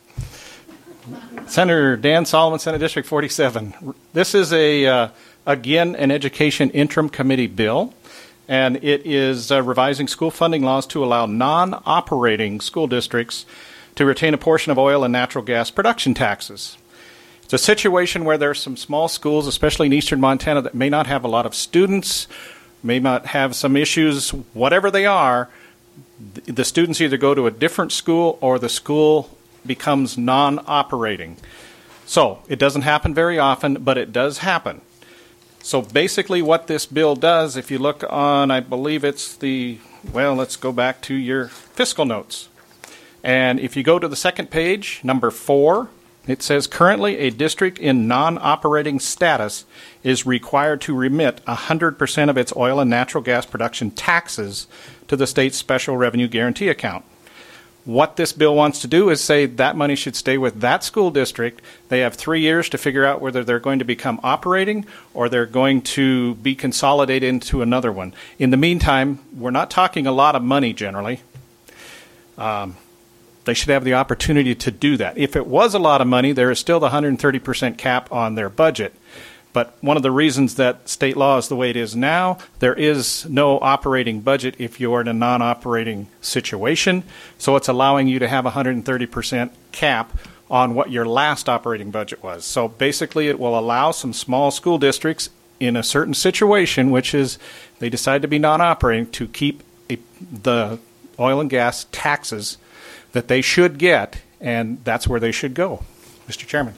Senator Dan Solomon, Senate District forty-seven. This is a uh, again an education interim committee bill, and it is uh, revising school funding laws to allow non-operating school districts to retain a portion of oil and natural gas production taxes. It's a situation where there are some small schools, especially in eastern Montana, that may not have a lot of students, may not have some issues, whatever they are. The students either go to a different school or the school becomes non-operating. So it doesn't happen very often, but it does happen. So basically what this bill does, if you look on, I believe it's the, well, let's go back to your fiscal notes. And if you go to the second page, number four, it says currently a district in non-operating status is required to remit one hundred percent of its oil and natural gas production taxes to the state's special revenue guarantee account. What this bill wants to do is say that money should stay with that school district. They have three years to figure out whether they're going to become operating or they're going to be consolidated into another one. In the meantime, we're not talking a lot of money generally. Um, they should have the opportunity to do that. If it was a lot of money, there is still the one hundred thirty percent cap on their budget. But one of the reasons that state law is the way it is now, there is no operating budget if you're in a non-operating situation. So it's allowing you to have a one hundred thirty percent cap on what your last operating budget was. So basically it will allow some small school districts in a certain situation, which is they decide to be non-operating, to keep a, the oil and gas taxes that they should get, and that's where they should go. Mister Chairman.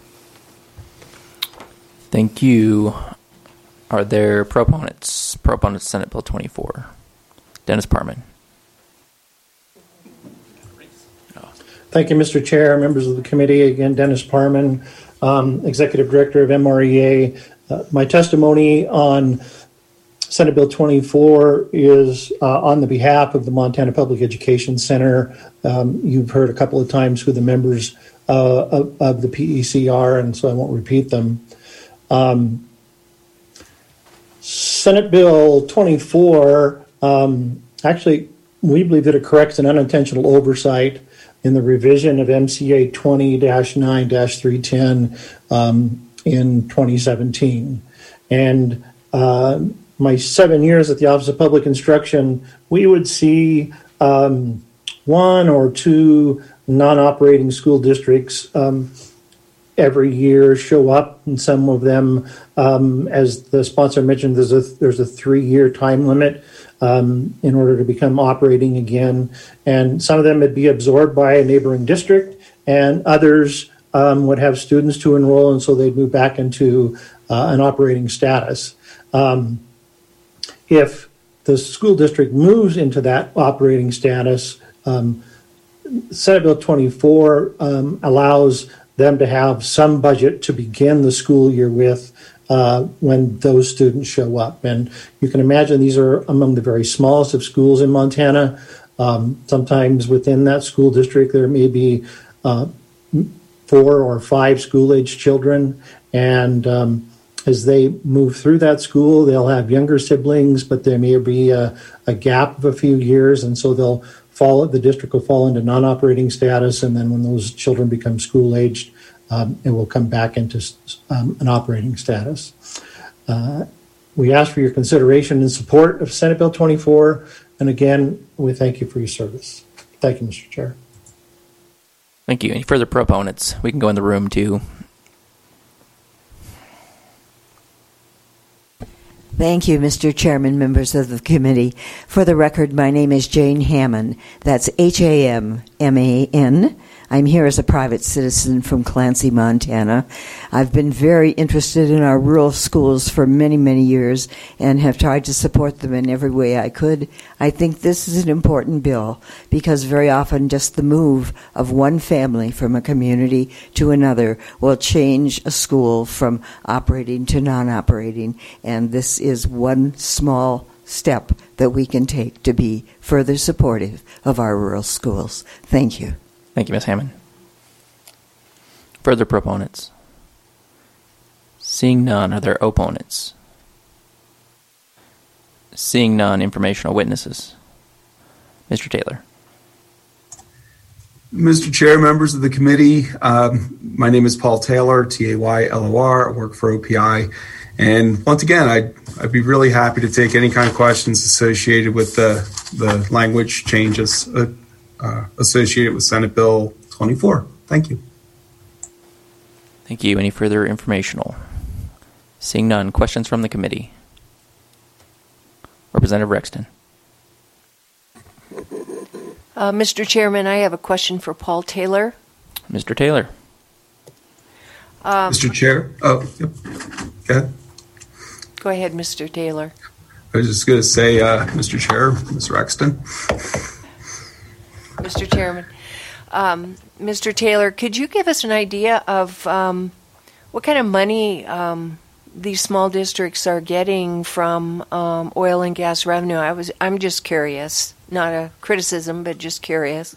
Thank you. Are there proponents? Proponents of Senate Bill twenty-four. Dennis Parman. Thank you, Mister Chair, members of the committee. Again, Dennis Parman, um, Executive Director of M R E A. Uh, my testimony on Senate Bill twenty-four is uh, on the behalf of the Montana Public Education Center. Um, you've heard a couple of times who the members uh, of, of the P E C are, and so I won't repeat them. Um, Senate Bill twenty-four, um, actually, we believe that it corrects an unintentional oversight in the revision of M C A twenty dash nine dash three ten um, in twenty seventeen. And uh, my seven years at the Office of Public Instruction, we would see um, one or two non-operating school districts um, every year show up, and some of them, um, as the sponsor mentioned, there's a there's a three-year time limit um, in order to become operating again. And some of them would be absorbed by a neighboring district, and others um, would have students to enroll, and so they'd move back into uh, an operating status. Um, if the school district moves into that operating status, um, Senate Bill twenty-four um, allows them to have some budget to begin the school year with uh, when those students show up. And you can imagine these are among the very smallest of schools in Montana. Um, sometimes within that school district, there may be uh, four or five school-age children. And um, as they move through that school, they'll have younger siblings, but there may be a, a gap of a few years, and so they'll fall. The district will fall into non-operating status, and then when those children become school-aged, um, it will come back into um, an operating status. Uh, we ask for your consideration and support of Senate Bill twenty-four, and again, we thank you for your service. Thank you, Mister Chair. Thank you. Any further proponents? We can go in the room too. Thank you, Mister Chairman, members of the committee. For the record, my name is Jane Hammond. That's H A M M A N. I'm here as a private citizen from Clancy, Montana. I've been very interested in our rural schools for many, many years and have tried to support them in every way I could. I think this is an important bill because very often just the move of one family from a community to another will change a school from operating to non-operating, and this is one small step that we can take to be further supportive of our rural schools. Thank you. Thank you, Miz Hammond. Further proponents? Seeing none, are there opponents? Seeing none, informational witnesses. Mister Taylor. Mister Chair, members of the committee, um, my name is Paul Taylor, T A Y L O R. I work for O P I. And once again, I'd, I'd be really happy to take any kind of questions associated with the, the language changes uh, uh, associated with Senate Bill twenty-four. Thank you. Thank you. Any further informational? Seeing none, questions from the committee? Representative Rexton. Uh, Mister Chairman, I have a question for Paul Taylor. Mister Taylor. Um, Mister Chair? Oh, yep. Go ahead. Go ahead, Mister Taylor. I was just going to say, uh, Mister Chair, Miz Rexton. Mister Chairman. Um, Mister Taylor, could you give us an idea of um, what kind of money um, these small districts are getting from um, oil and gas revenue? I was, I'm just curious, not a criticism, but just curious.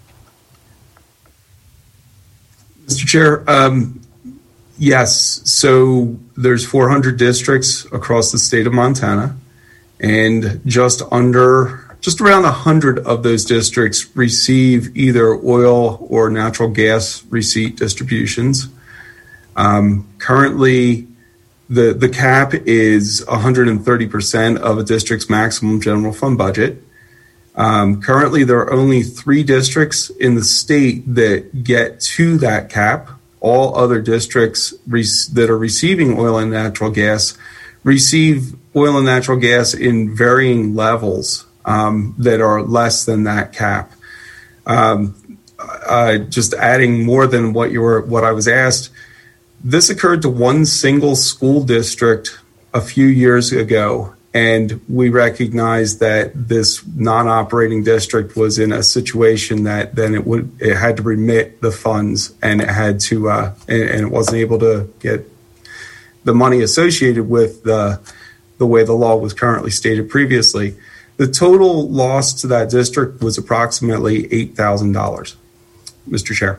Mister Chair, um, yes. So there's four hundred districts across the state of Montana, and just under Just around one hundred of those districts receive either oil or natural gas receipt distributions. Um, currently, the, the cap is one hundred thirty percent of a district's maximum general fund budget. Um, currently, there are only three districts in the state that get to that cap. All other districts re- that are receiving oil and natural gas receive oil and natural gas in varying levels. Um, that are less than that cap. Um, uh, just adding more than what you were, what I was asked. This occurred to one single school district a few years ago, and we recognized that this non-operating district was in a situation that then it would it had to remit the funds, and it had to uh, and, and it wasn't able to get the money associated with the the way the law was currently stated previously. The total loss to that district was approximately eight thousand dollars, Mister Chair.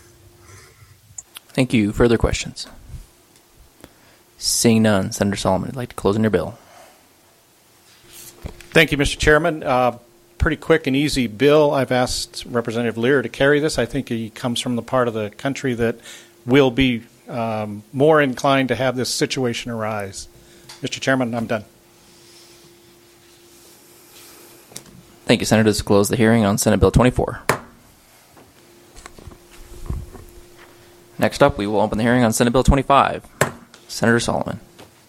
Thank you. Further questions? Seeing none, Senator Solomon, I'd like to close on your bill. Thank you, Mister Chairman. Uh, pretty quick and easy bill. I've asked Representative Lear to carry this. I think he comes from the part of the country that will be um, more inclined to have this situation arise. Mister Chairman, I'm done. Thank you, Senator. This close the hearing on Senate Bill twenty-four. Next up, we will open the hearing on Senate Bill twenty-five. Senator Solomon.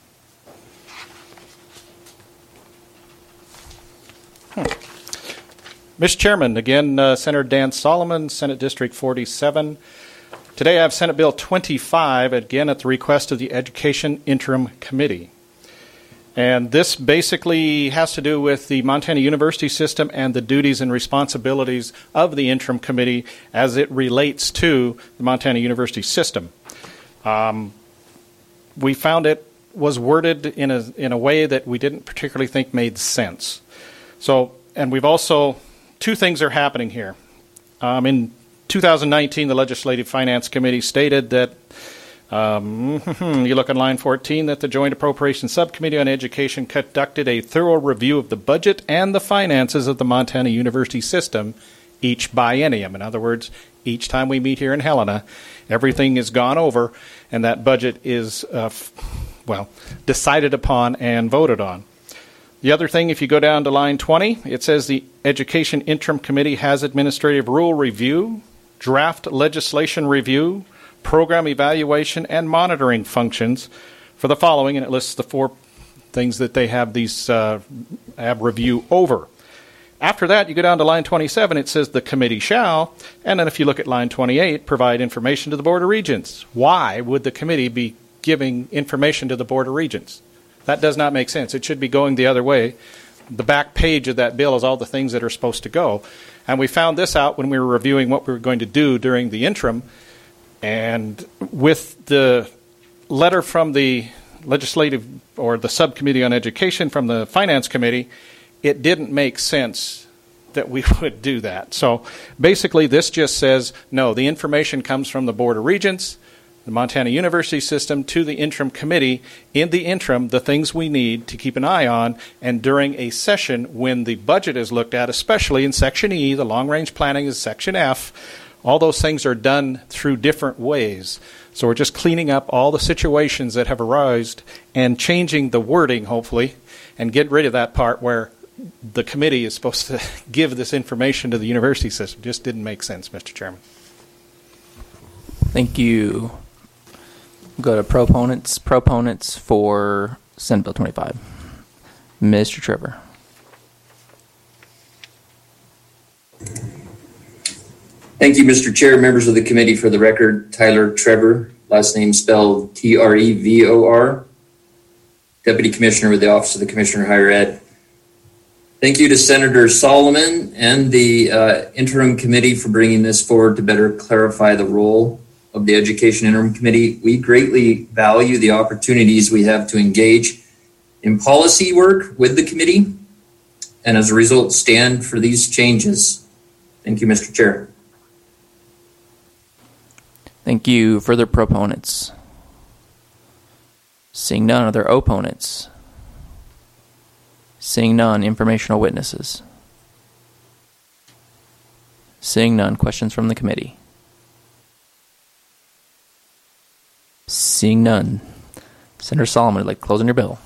Hmm. Mister Chairman, again, uh, Senator Dan Solomon, Senate District forty-seven. Today I have Senate Bill twenty-five, again at the request of the Education Interim Committee. And this basically has to do with the Montana University system and the duties and responsibilities of the interim committee as it relates to the Montana University system. Um, we found it was worded in a in a way that we didn't particularly think made sense. So, and we've also, two things are happening here. Um, in two thousand nineteen, the Legislative Finance Committee stated that Um, you look on line fourteen that the Joint Appropriations Subcommittee on Education conducted a thorough review of the budget and the finances of the Montana University system each biennium. In other words, each time we meet here in Helena, everything is gone over and that budget is, uh, f- well, decided upon and voted on. The other thing, if you go down to line twenty, it says the Education Interim Committee has administrative rule review, draft legislation review, program evaluation, and monitoring functions for the following, and it lists the four things that they have these uh, have review over. After that, you go down to line twenty-seven, it says the committee shall, and then if you look at line twenty-eight, provide information to the Board of Regents. Why would the committee be giving information to the Board of Regents? That does not make sense. It should be going the other way. The back page of that bill is all the things that are supposed to go. And we found this out when we were reviewing what we were going to do during the interim. And with the letter from the legislative or the subcommittee on education from the finance committee, it didn't make sense that we would do that. So basically this just says, no, the information comes from the Board of Regents, the Montana University system, to the interim committee. In the interim, the things we need to keep an eye on, and during a session when the budget is looked at, especially in Section E, the long-range planning is Section F, all those things are done through different ways. So we're just cleaning up all the situations that have arisen and changing the wording, hopefully, and get rid of that part where the committee is supposed to give this information to the university system. Just didn't make sense, Mister Chairman. Thank you. Go to proponents. Proponents for Senate Bill twenty-five. Mister Trevor. Thank you, Mister Chair, members of the committee. For the record, Tyler Trevor, last name spelled T R E V O R, Deputy Commissioner with the Office of the Commissioner of Higher Ed. Thank you to Senator Solomon and the uh, interim committee for bringing this forward to better clarify the role of the Education Interim Committee. We greatly value the opportunities we have to engage in policy work with the committee, and as a result, stand for these changes. Thank you, Mister Chair. Thank you. Further proponents? Seeing none. Other opponents? Seeing none. Informational witnesses? Seeing none. Questions from the committee? Seeing none. Senator Solomon, would like to close on your bill.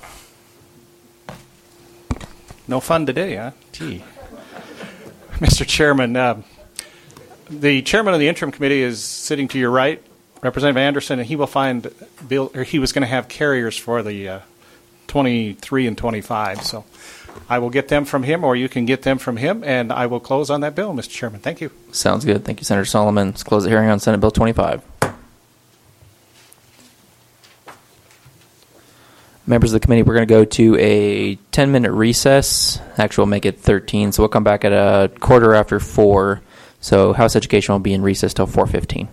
No fun today, huh? Gee. Mister Chairman, uh, the chairman of the interim committee is sitting to your right, Representative Anderson, and he will find bill, or he was going to have carriers for the uh, twenty-three and twenty-five. So I will get them from him, or you can get them from him, and I will close on that bill, Mister Chairman. Thank you. Sounds good. Thank you, Senator Solomon. Let's close the hearing on Senate Bill twenty-five. Members of the committee, we're going to go to a ten-minute recess. Actually, we'll make it thirteen, so we'll come back at a quarter after four. So House Education will be in recess till four fifteen.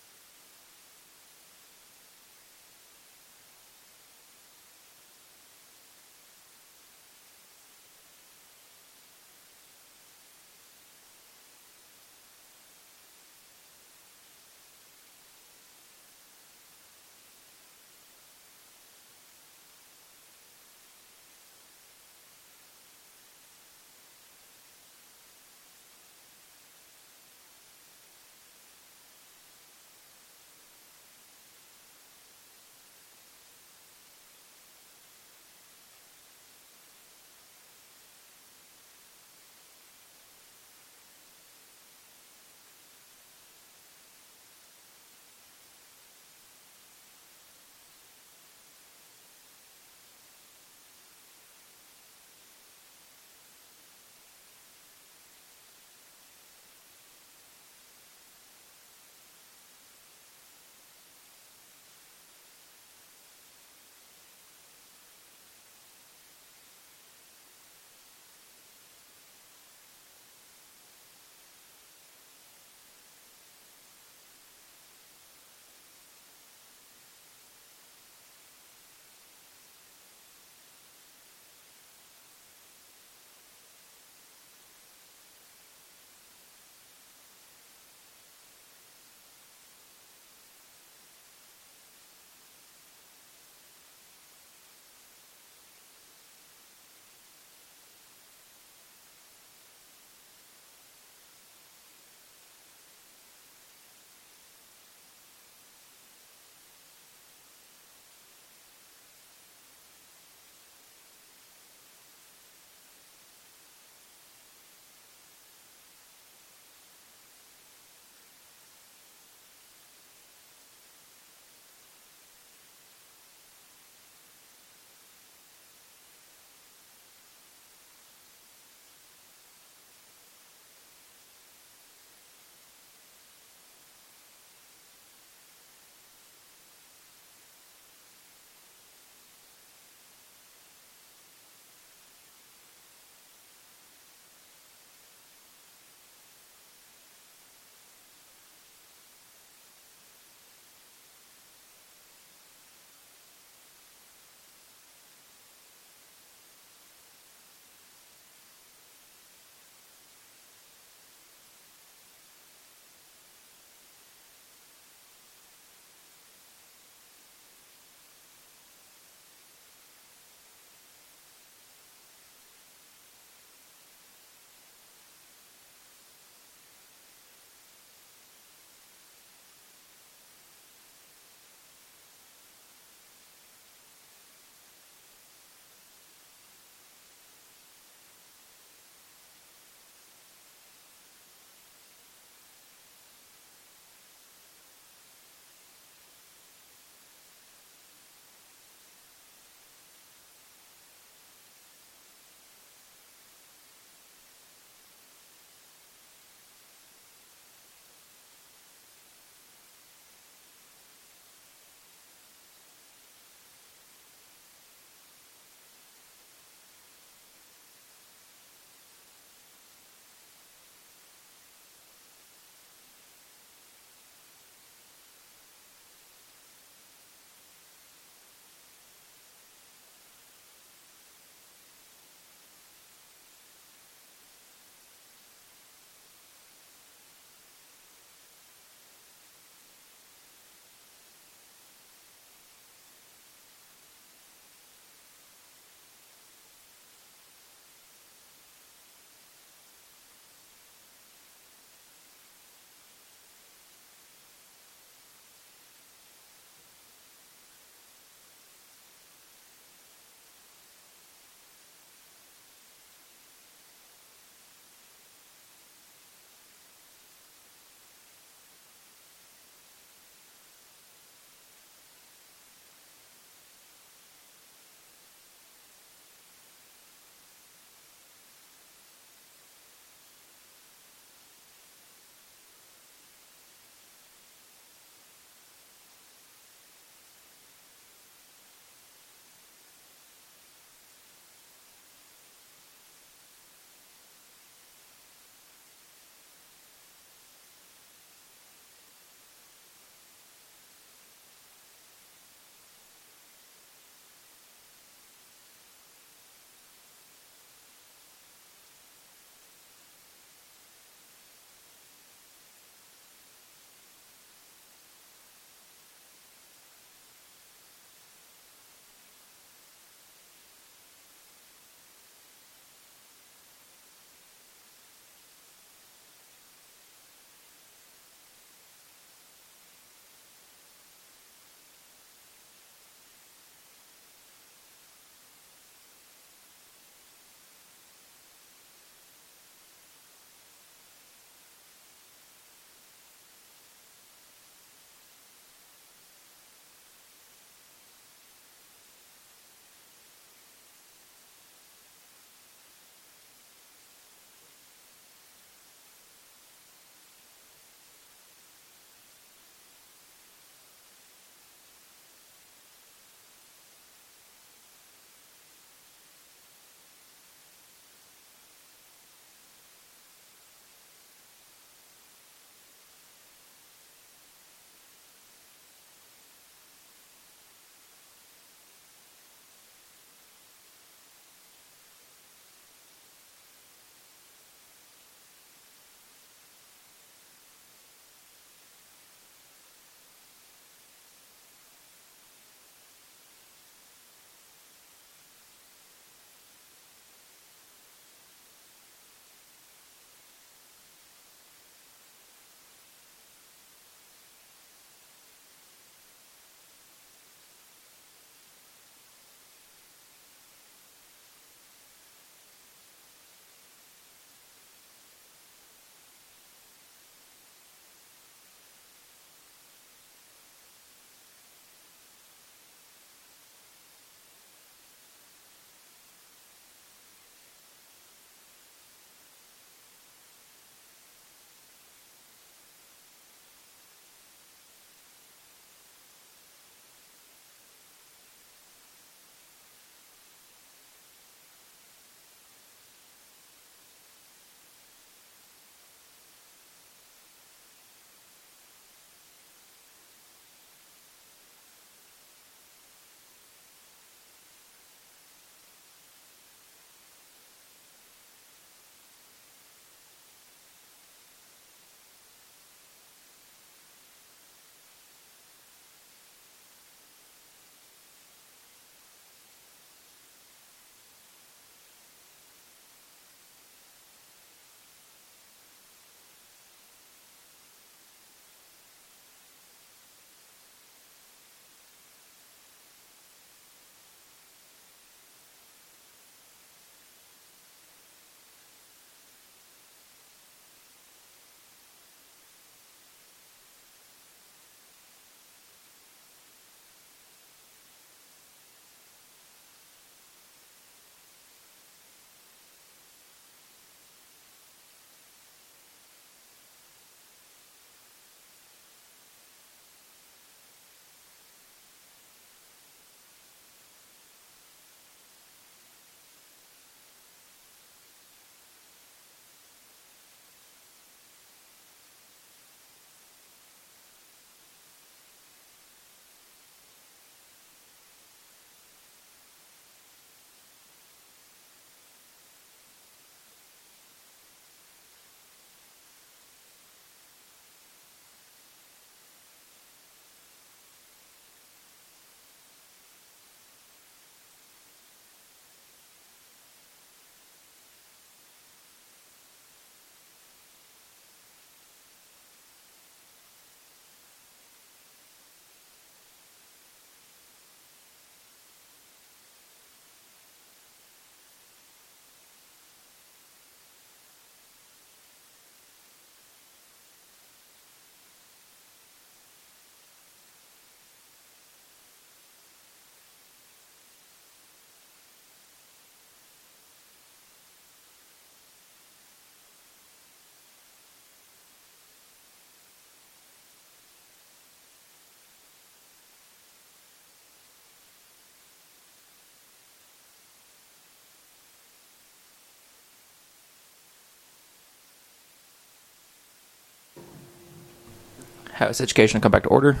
House Education come back to order.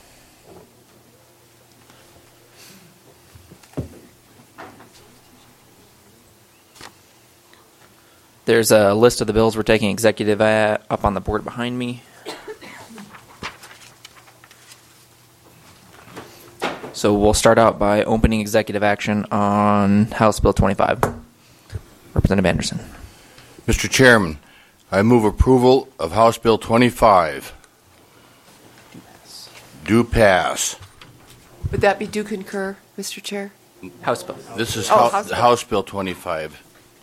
There's a list of the bills we're taking executive at, up on the board behind me. So we'll start out by opening executive action on House Bill twenty-five. Representative Anderson. Mister Chairman, I move approval of House Bill twenty-five. Do pass. Would that be do concur, Mister Chair? House Bill. This is Oh, Hou- House Bill. House Bill twenty-five.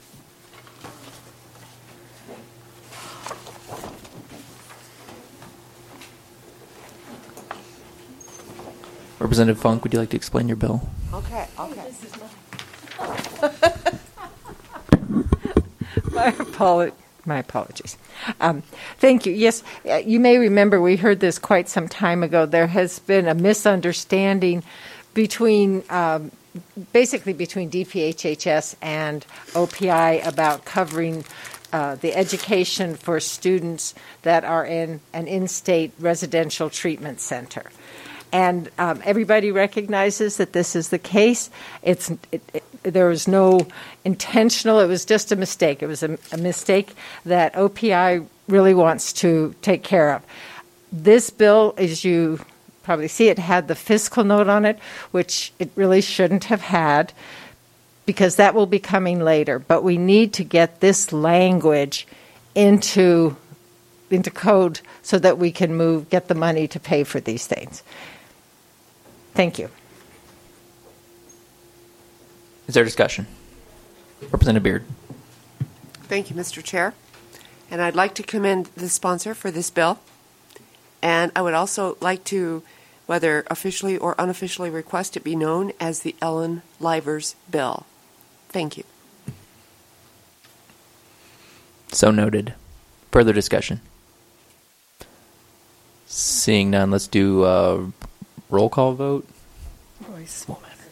Representative Funk, would you like to explain your bill? Okay, okay. my, apolo- my apologies. Um, thank you. Yes, uh, you may remember we heard this quite some time ago. There has been a misunderstanding between, um, basically between D P H H S and O P I about covering uh, the education for students that are in an in-state residential treatment center. And um, everybody recognizes that this is the case. It's it, it, there was no intentional. It was just a mistake. It was a, a mistake that O P I really wants to take care of. This bill, as you probably see, it had the fiscal note on it, which it really shouldn't have had, because that will be coming later. But we need to get this language into into code so that we can move, get the money to pay for these things. Thank you. Is there discussion? Representative Beard. Thank you, Mister Chair. And I'd like to commend the sponsor for this bill. And I would also like to, whether officially or unofficially, request it be known as the Ellen Livers bill. Thank you. So noted. Further discussion? Seeing none, let's do a roll call vote. Voice.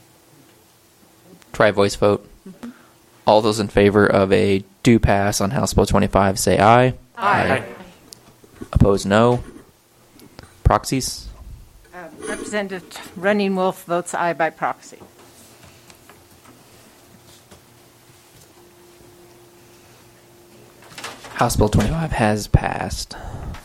Try voice vote. Mm-hmm. All those in favor of a do pass on House Bill twenty-five, say aye. Aye. Aye. Aye. Opposed, no. Proxies? Uh, Representative Running Wolf votes aye by proxy. House Bill twenty-five has passed.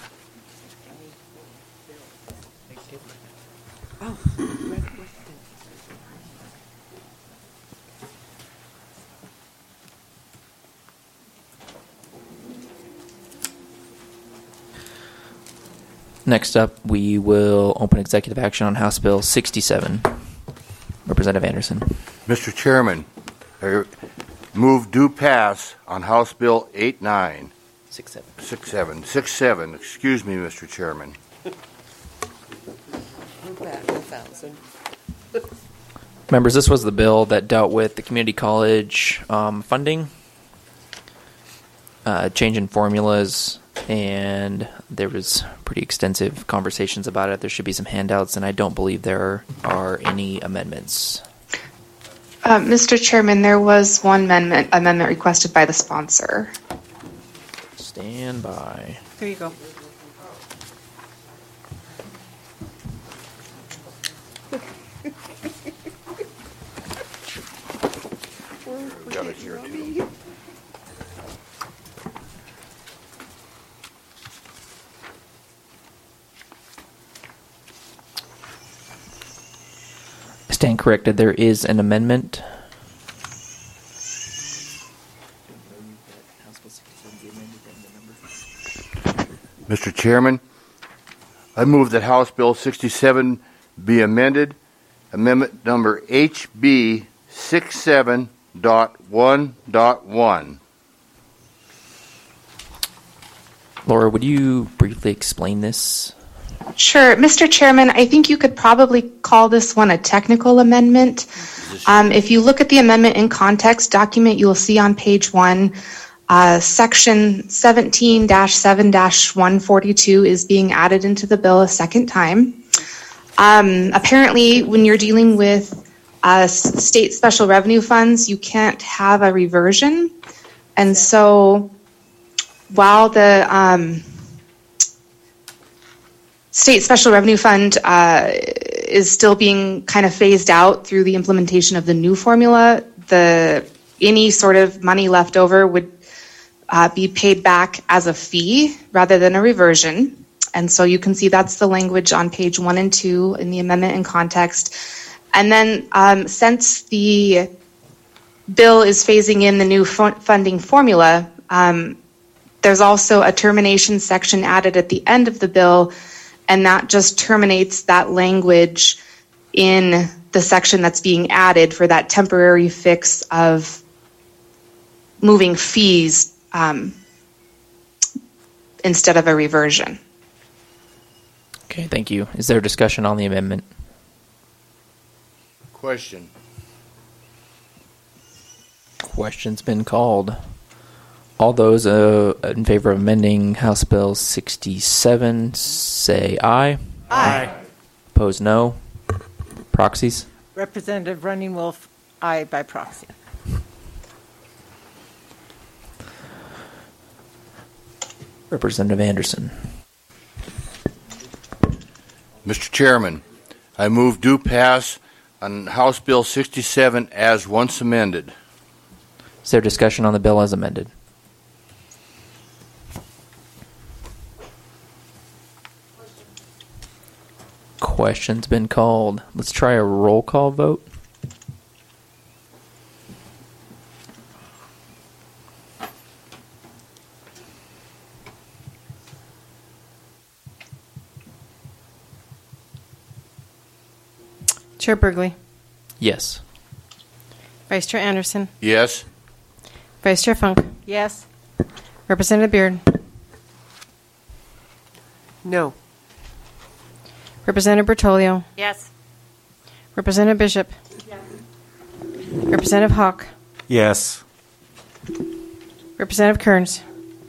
Next up, we will open executive action on House Bill sixty-seven. Representative Anderson. Mister Chairman, I move do pass on House Bill eighty-nine. Six seven. Six seven. Six seven. Excuse me, Mister Chairman. Members, this was the bill that dealt with the community college um, funding, uh, change in formulas, and there was pretty extensive conversations about it. There should be some handouts, and I don't believe there are any amendments. Uh, Mister Chairman, there was one amendment amendment requested by the sponsor. Stand by. There you go. Got it here too. I stand corrected. There is an amendment. Mister Chairman, I move that House Bill sixty-seven be amended. Amendment number H B sixty-seven point one point one. Laura, would you briefly explain this? Sure. Mister Chairman, I think you could probably call this one a technical amendment. Um, if you look at the amendment in context document, you will see on page one, uh, section seventeen dash seven dash one forty-two is being added into the bill a second time. Um, apparently, when you're dealing with uh, state special revenue funds, you can't have a reversion. And so while the um, state special revenue fund uh, is still being kind of phased out through the implementation of the new formula. The any sort of money left over would uh, be paid back as a fee rather than a reversion. And so you can see that's the language on page one and two in the amendment in context. And then um, since the bill is phasing in the new f- funding formula, um, there's also a termination section added at the end of the bill, and that just terminates that language in the section that's being added for that temporary fix of moving fees um, instead of a reversion. Okay, thank you. Is there discussion on the amendment? Question. Question's been called. All those uh, in favor of amending House Bill sixty-seven, say aye. Aye. Opposed, no. Proxies? Representative Running Wolf, aye by proxy. Representative Anderson. Mister Chairman, I move due pass on House Bill sixty-seven as once amended. Is there discussion on the bill as amended? Question's been called. Let's try a roll call vote. Chair Burgley. Yes. Vice Chair Anderson. Yes. Vice Chair Funk. Yes. Representative Beard. No. Representative Bertolio. Yes. Representative Bishop. Yes. Representative Hawk. Yes. Representative Kearns.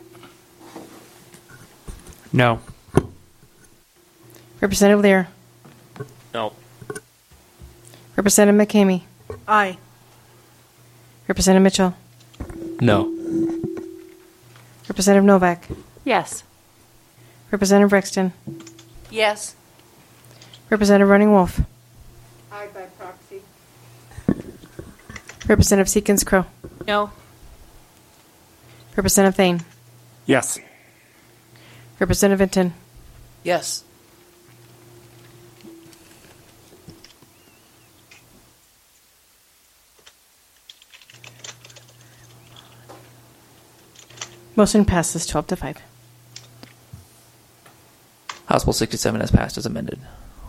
No. Representative Lear. No. Representative McCamey. Aye. Representative Mitchell. No. Representative Novak. Yes. Representative Rexton. Yes. Representative Running Wolf. Aye by proxy. Representative Seekins Crow. No. Representative Thane. Yes. Representative Vinton. Yes. Motion passes twelve to five. House Bill sixty-seven has passed as amended.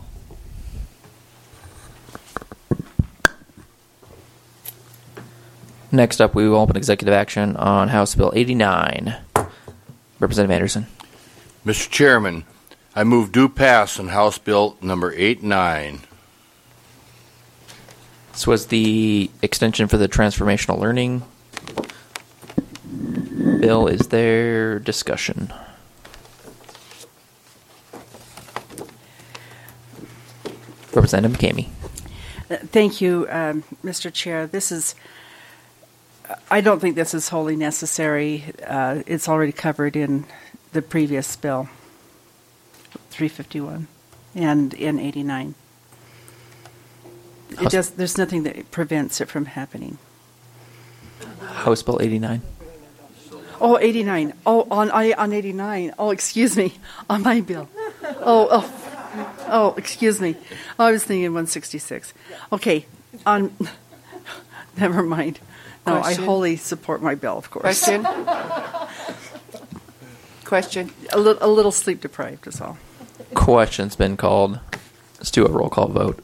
Next up, we will open executive action on House Bill eighty-nine. Representative Anderson. Mister Chairman, I move due pass on House Bill number eighty-nine. This was the extension for the transformational learning bill. Is there discussion? Representative McCamey. Thank you, um, Mister Chair. This is, I don't think this is wholly necessary. Uh, it's already covered in the previous bill, three fifty-one, and in eighty-nine. It does. There's nothing that prevents it from happening. House Bill eighty-nine. Oh, eighty-nine. Oh, on on eighty-nine. Oh, excuse me. On my bill. Oh, oh. Oh, excuse me. Oh, I was thinking one sixty-six. Okay. On. Never mind. No, Question? I wholly support my bill, of course. Question? Question? A, li- a little sleep deprived is all. Question's been called. Let's do a roll call vote.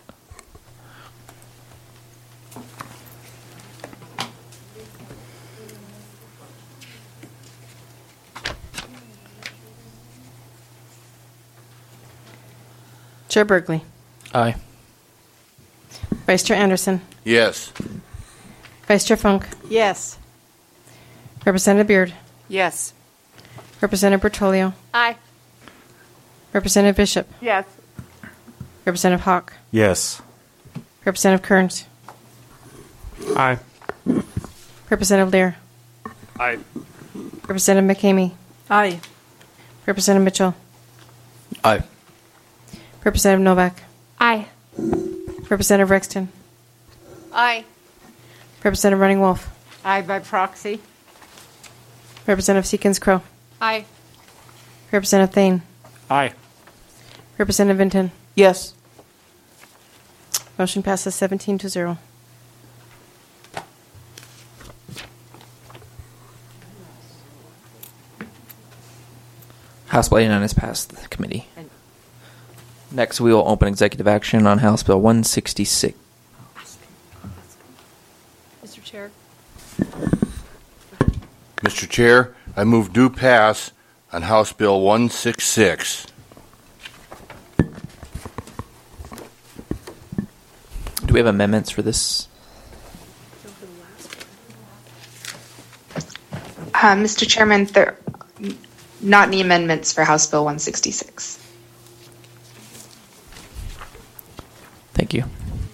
Chair Burgley. Aye. Vice Chair Anderson. Yes. Vice Chair Funk. Yes. Representative Beard. Yes. Representative Bertolio. Aye. Representative Bishop. Yes. Representative Hawk. Yes. Representative Kearns. Aye. Representative Lear. Aye. Representative McCamey. Aye. Representative Mitchell. Aye. Representative Novak. Aye. Representative Rexton. Aye. Representative Running Wolf. Aye by proxy. Representative Seekins Crow. Aye. Representative Thane. Aye. Representative Vinton. Yes. Motion passes seventeen to zero. House Bill eighty-nine is passed the committee. Next, we will open executive action on House Bill one sixty-six. Mister Chair. Mister Chair, I move due pass on House Bill one sixty-six. Do we have amendments for this? Uh, Mister Chairman, there not any amendments for House Bill one sixty-six. Thank you.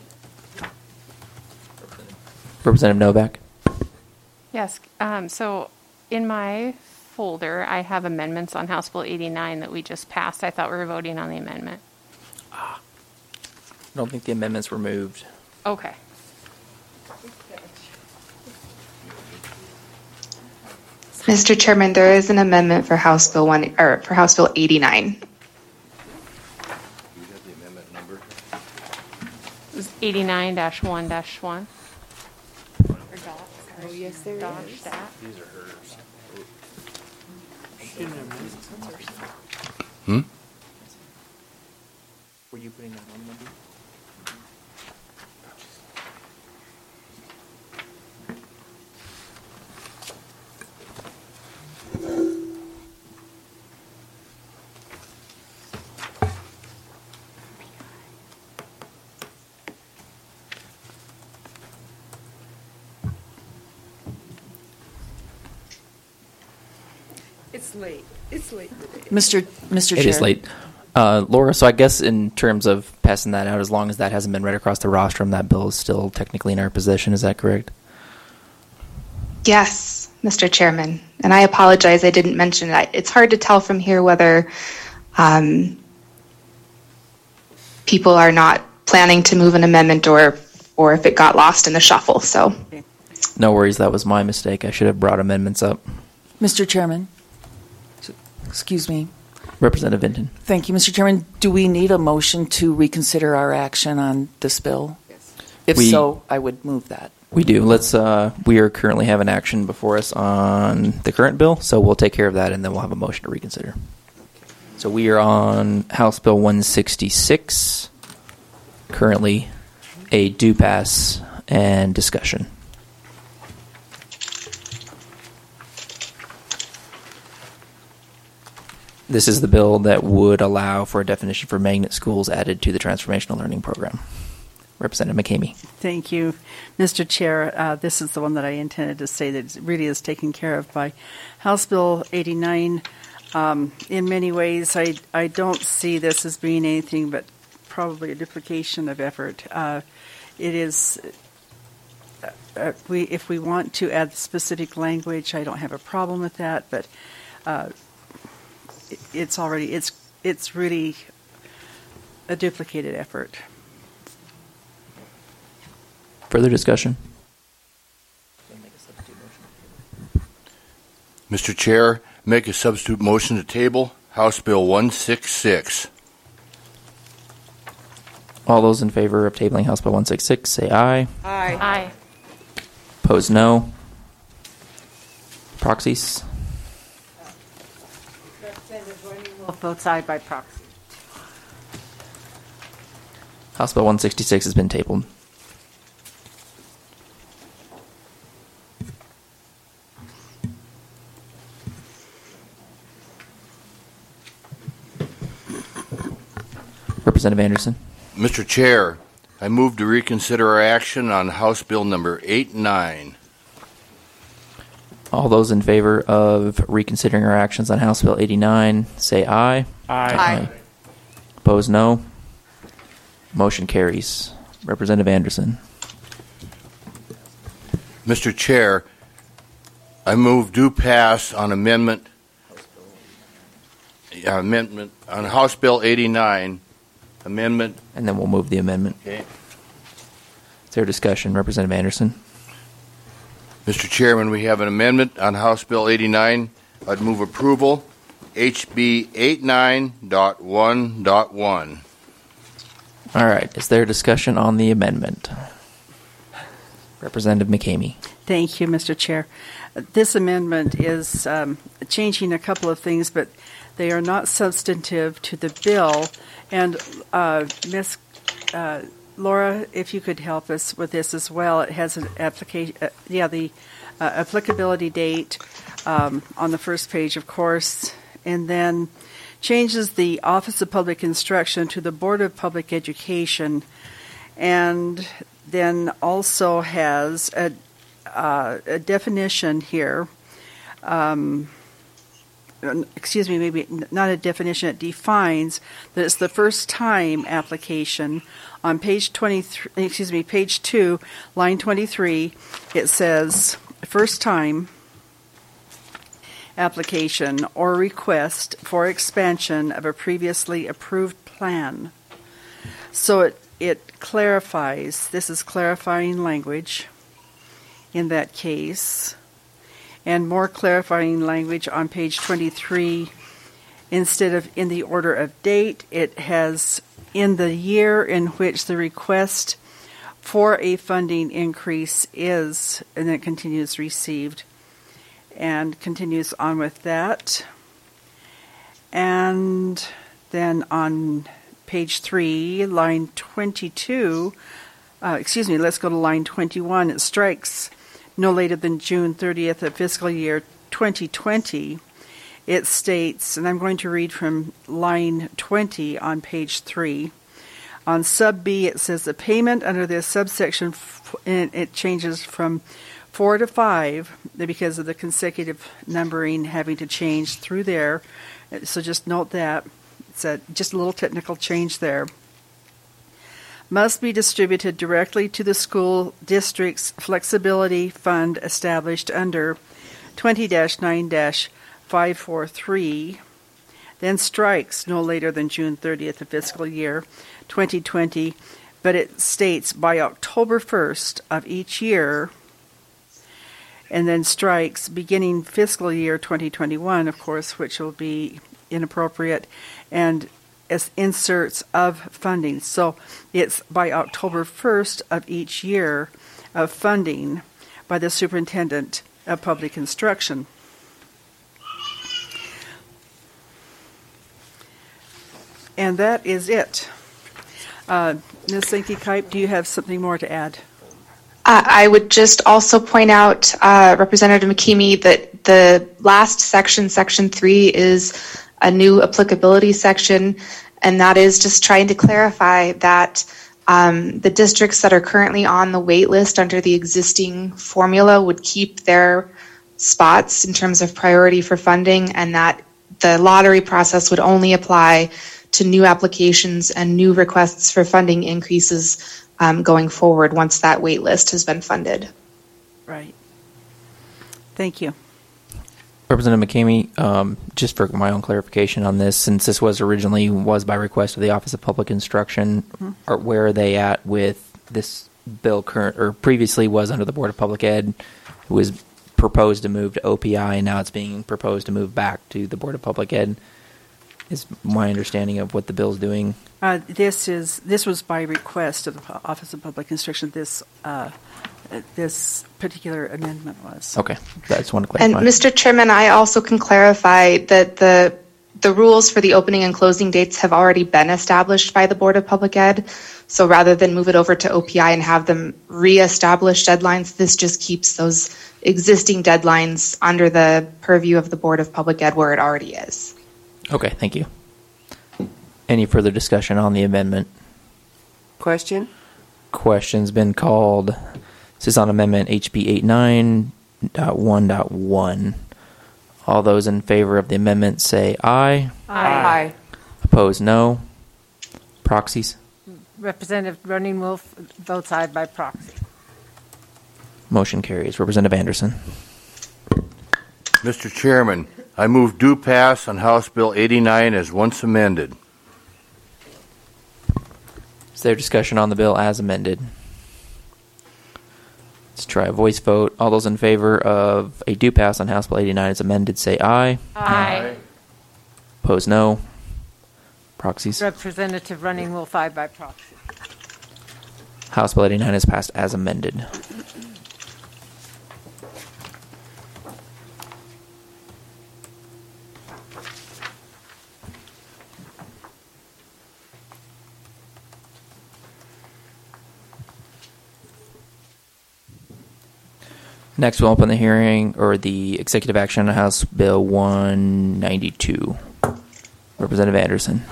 Representative Novak. Yes. Um, so in my folder, I have amendments on House Bill eighty-nine that we just passed. I thought we were voting on the amendment. I don't think the amendments were moved. Okay. Mister Chairman, there is an amendment for House Bill one or for House Bill eighty-nine. It was eighty-nine dash one dash one. Oh, yes, there is. These are hers. Hmm? Were you putting that on, Wendy? It's late. It's late today. Mister Mister It Chair. is late. Uh, Laura, so I guess in terms of passing that out, as long as that hasn't been read across the rostrum, that bill is still technically in our possession. Is that correct? Yes, Mister Chairman, and I apologize I didn't mention it. It's hard to tell from here whether um, people are not planning to move an amendment or or if it got lost in the shuffle. So, No worries. That was my mistake. I should have brought amendments up. Mister Chairman. Excuse me. Representative Vinton. Thank you, Mister Chairman. Do we need a motion to reconsider our action on this bill? Yes. If We- so, I would move that. We do. Let's. Uh, we are currently having action before us on the current bill, so we'll take care of that, and then we'll have a motion to reconsider. So we are on House Bill one sixty-six, currently a due pass and discussion. This is the bill that would allow for a definition for magnet schools added to the Transformational Learning Program. Representative McCamey. Thank you, Mister Chair. Uh, this is the one that I intended to say that really is taken care of by House Bill eighty-nine. Um, in many ways, I, I don't see this as being anything but probably a duplication of effort. Uh, it is, uh, we if we want to add specific language, I don't have a problem with that, but uh, it, it's already, it's it's really a duplicated effort. Further discussion? Mister Chair, make a substitute motion to table House Bill one sixty-six. All those in favor of tabling House Bill one sixty-six, say aye. Aye. Aye. Opposed, no. Proxies? Wolf votes aye by proxy. House Bill one sixty-six has been tabled. Representative Anderson. Mister Chair, I move to reconsider our action on House Bill number eighty-nine. All those in favor of reconsidering our actions on House Bill eighty-nine, say aye. Aye. Aye. Opposed, no. Motion carries. Representative Anderson. Mister Chair, I move due pass on amendment uh, amendment on House Bill eighty-nine amendment. And then we'll move the amendment. Okay. Is there discussion? Representative Anderson? Mister Chairman, we have an amendment on House Bill eighty-nine. I'd move approval. H B eighty-nine point one point one. All right. Is there discussion on the amendment? Representative McCamey. Thank you, Mister Chair. This amendment is um, changing a couple of things, but they are not substantive to the bill. And uh, Miz Uh, Laura, if you could help us with this as well. It has an application, uh, yeah, the uh, applicability date um, on the first page, of course, and then changes the Office of Public Instruction to the Board of Public Education, and then also has a, uh, a definition here. Um, excuse me, maybe not a definition, it defines that it's the first time application. On page twenty-three, excuse me, page two, line twenty-three, it says first time application or request for expansion of a previously approved plan. So it, it clarifies, this is clarifying language in that case. And more clarifying language on page twenty-three, instead of in the order of date, it has in the year in which the request for a funding increase is, and then it continues received, and continues on with that. And then on page three, line twenty-two, uh, excuse me, let's go to line twenty-one, it strikes no later than June thirtieth of fiscal year twenty twenty, it states, and I'm going to read from line twenty on page three. On sub B, it says the payment under this subsection, and it changes from four to five because of the consecutive numbering having to change through there. So just note that. It's a, just a little technical change there. Must be distributed directly to the school district's flexibility fund established under twenty dash nine dash five forty-three, then strikes no later than June thirtieth of fiscal year twenty twenty, but it states by October first of each year, and then strikes beginning fiscal year twenty twenty-one, of course, which will be inappropriate, and as inserts of funding. So it's by October first of each year of funding by the Superintendent of Public Instruction. And that is it. Uh, Miz Sankey-Kipe, do you have something more to add? Uh, I would just also point out, uh, Representative McKeamy, that the last section, section three, is a new applicability section, and that is just trying to clarify that um, the districts that are currently on the wait list under the existing formula would keep their spots in terms of priority for funding, and that the lottery process would only apply to new applications and new requests for funding increases um, going forward once that wait list has been funded. Right. Thank you. Representative McCamey, um, just for my own clarification on this, since this was originally was by request of the Office of Public Instruction, mm-hmm. or where are they at with this bill current, or previously was under the Board of Public Ed, who was proposed to move to O P I, and now it's being proposed to move back to the Board of Public Ed, is my understanding of what the bill's doing. Uh, this is this was by request of the Office of Public Instruction. This uh, this particular amendment was. Okay, I just want to clarify. And Mister Chairman, I also can clarify that the the rules for the opening and closing dates have already been established by the Board of Public Ed. So rather than move it over to O P I and have them reestablish deadlines, this just keeps those existing deadlines under the purview of the Board of Public Ed where it already is. Okay, thank you. Any further discussion on the amendment? Question? Question's been called. This is on amendment H B eighty-nine point one point one. All those in favor of the amendment say aye. Aye. Aye. Opposed, no. Proxies? Representative Running Wolf votes aye by proxy. Motion carries. Representative Anderson. Mister Chairman, I move due pass on House Bill eighty-nine as once amended. Is there discussion on the bill as amended? Let's try a voice vote. All those in favor of a do pass on House Bill eighty-nine as amended, say aye. Aye. Opposed, no. Proxies. Representative Running will five by proxy. House Bill eighty-nine is passed as amended. Next, we'll open the hearing or the executive action on House Bill one ninety-two. Representative Anderson.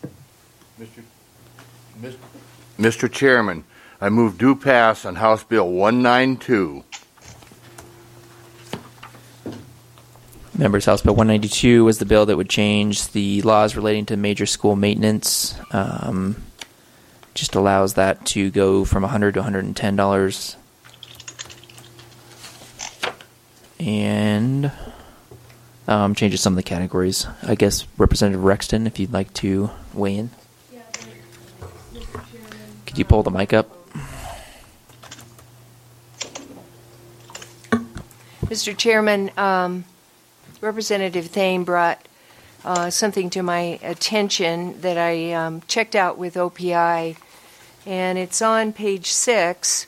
Mister Mister Chairman, I move due pass on House Bill one ninety-two. Members, House Bill one ninety-two was the bill that would change the laws relating to major school maintenance. Um, just allows that to go from one hundred dollars to one hundred ten dollars. And um, changes some of the categories. I guess Representative Rexton, if you'd like to weigh in. Could you pull the mic up? Mister Chairman, um, Representative Thane brought uh, something to my attention that I um, checked out with O P I, and it's on page six.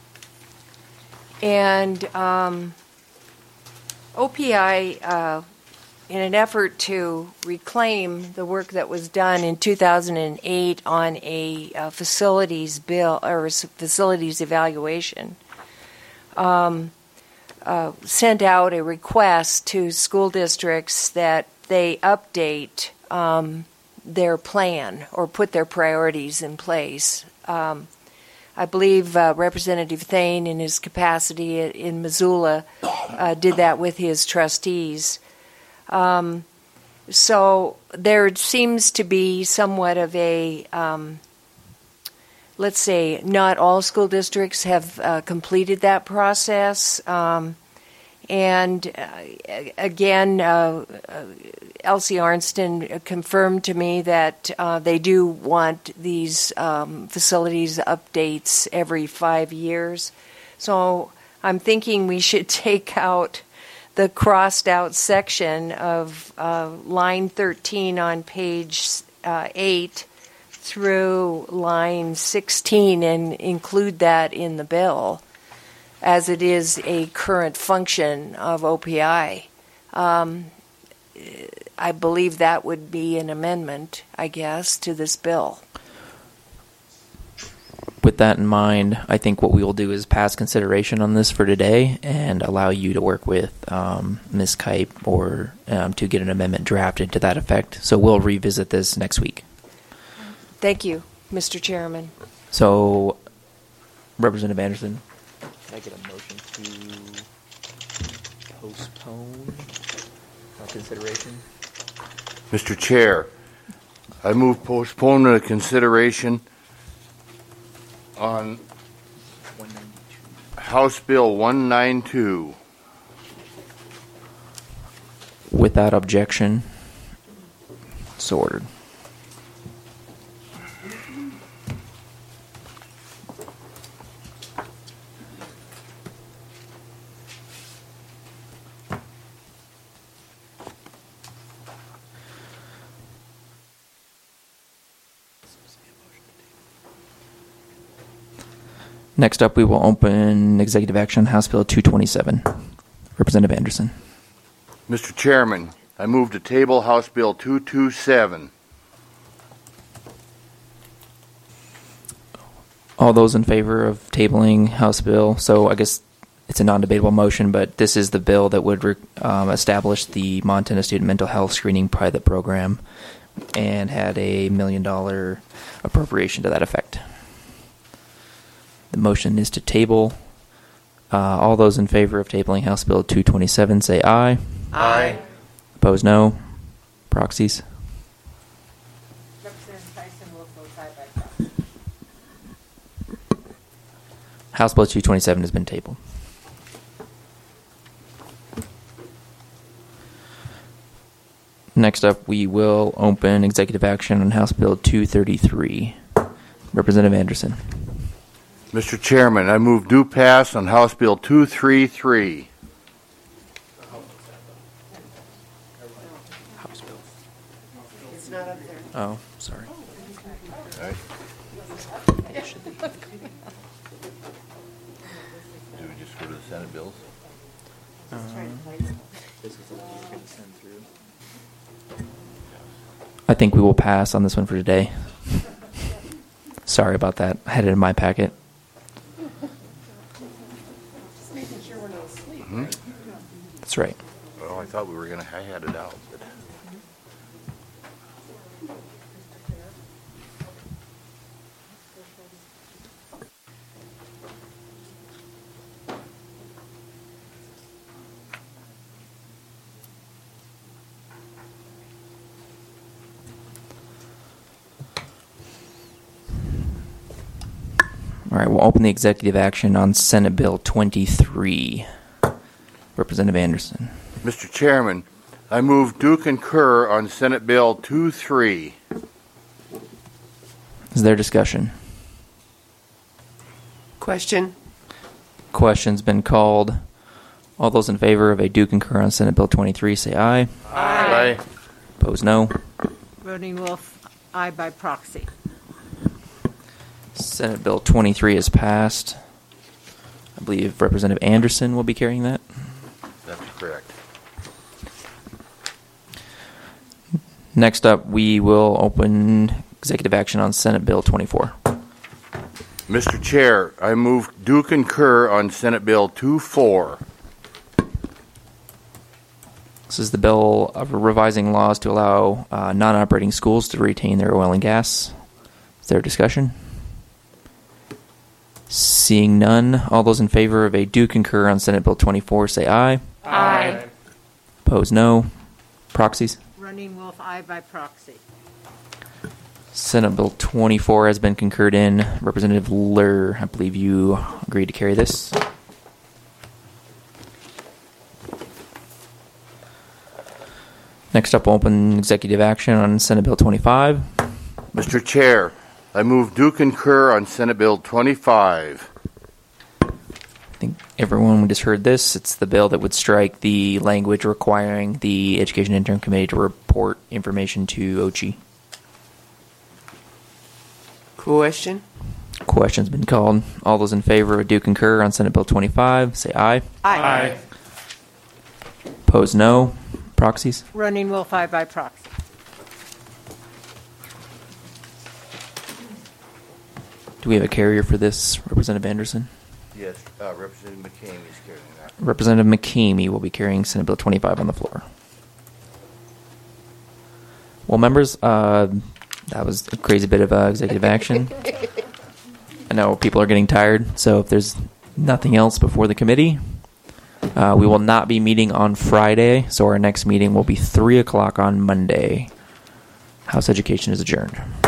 And um, O P I, uh, in an effort to reclaim the work that was done in two thousand eight on a uh, facilities bill or facilities evaluation, um, uh, sent out a request to school districts that they update um, their plan or put their priorities in place. Um, I believe uh, Representative Thane, in his capacity in Missoula, uh, did that with his trustees. Um, so there seems to be somewhat of a, um, let's say, not all school districts have uh, completed that process. Um, and uh, again, uh, uh, Elsie Arnston confirmed to me that uh, they do want these um, facilities updates every five years. So I'm thinking we should take out the crossed out section of uh, line thirteen on page uh, eight through line sixteen and include that in the bill, as it is a current function of O P I. Um, I believe that would be an amendment, I guess, to this bill. With that in mind, I think what we will do is pass consideration on this for today and allow you to work with um, Miz Kipe or um, to get an amendment drafted to that effect. So we'll revisit this next week. Thank you, Mister Chairman. So, Representative Anderson, can I get a motion to postpone our consideration? Mister Chair, I move postponement of consideration on House Bill one ninety-two. Without objection, so ordered. Next up, we will open executive action, House Bill two twenty-seven. Representative Anderson. Mister Chairman, I move to table House Bill two twenty-seven. All those in favor of tabling House Bill, so I guess it's a non-debatable motion, but this is the bill that would um, establish the Montana Student Mental Health Screening Pilot Program and had a million dollar appropriation to that effect. The motion is to table. Uh, all those in favor of tabling House Bill two twenty-seven say aye. Aye. Opposed, no. Proxies. Representative Tyson will vote aye by proxy. House Bill two twenty-seven has been tabled. Next up, we will open executive action on House Bill two thirty-three. Representative Anderson. Mister Chairman, I move due pass on House Bill two thirty-three. It's not up there. Oh, sorry. All right. Do we just go to the Senate bills? I think we will pass on this one for today. Sorry about that. I had it in my packet. Just making sure we're not asleep. Mm-hmm. That's right. Well, I thought we were going to, I had it out. But. All right, we'll open the executive action on Senate Bill twenty-three. Representative Anderson. Mister Chairman, I move do concur on Senate Bill two three. Is there discussion? Question. Question's been called. All those in favor of a do concur on Senate Bill twenty-three, say aye. Aye. Aye. Opposed, no. Voting Wolf, aye by proxy. Senate Bill twenty-three is passed. I believe Representative Anderson will be carrying that. That's correct. Next up, we will open executive action on Senate Bill twenty-four. Mister Chair, I move do concur on Senate Bill twenty-four. This is the bill of revising laws to allow uh, non-operating schools to retain their oil and gas. Is there discussion? Seeing none, all those in favor of a do concur on Senate Bill twenty-four, say aye. Aye. Opposed, no. Proxies? Running Wolf, aye by proxy. Senate Bill twenty-four has been concurred in. Representative Lur, I believe you agreed to carry this. Next up, we'll open executive action on Senate Bill twenty-five. Mister Chair, I move do concur on Senate Bill twenty-five. I think everyone just heard this. It's the bill that would strike the language requiring the Education Interim Committee to report information to O C H E. Question. Question's been called. All those in favor of do concur on Senate Bill twenty-five, say aye. Aye. Aye. Opposed, no. Proxies? Running Wolf, aye by proxy. Do we have a carrier for this, Representative Anderson? Yes, uh, Representative McCamey is carrying that. Representative McCamey will be carrying Senate Bill twenty-five on the floor. Well, members, uh, that was a crazy bit of uh, executive action. I know people are getting tired, so if there's nothing else before the committee, uh, we will not be meeting on Friday, so our next meeting will be three o'clock on Monday. House Education is adjourned.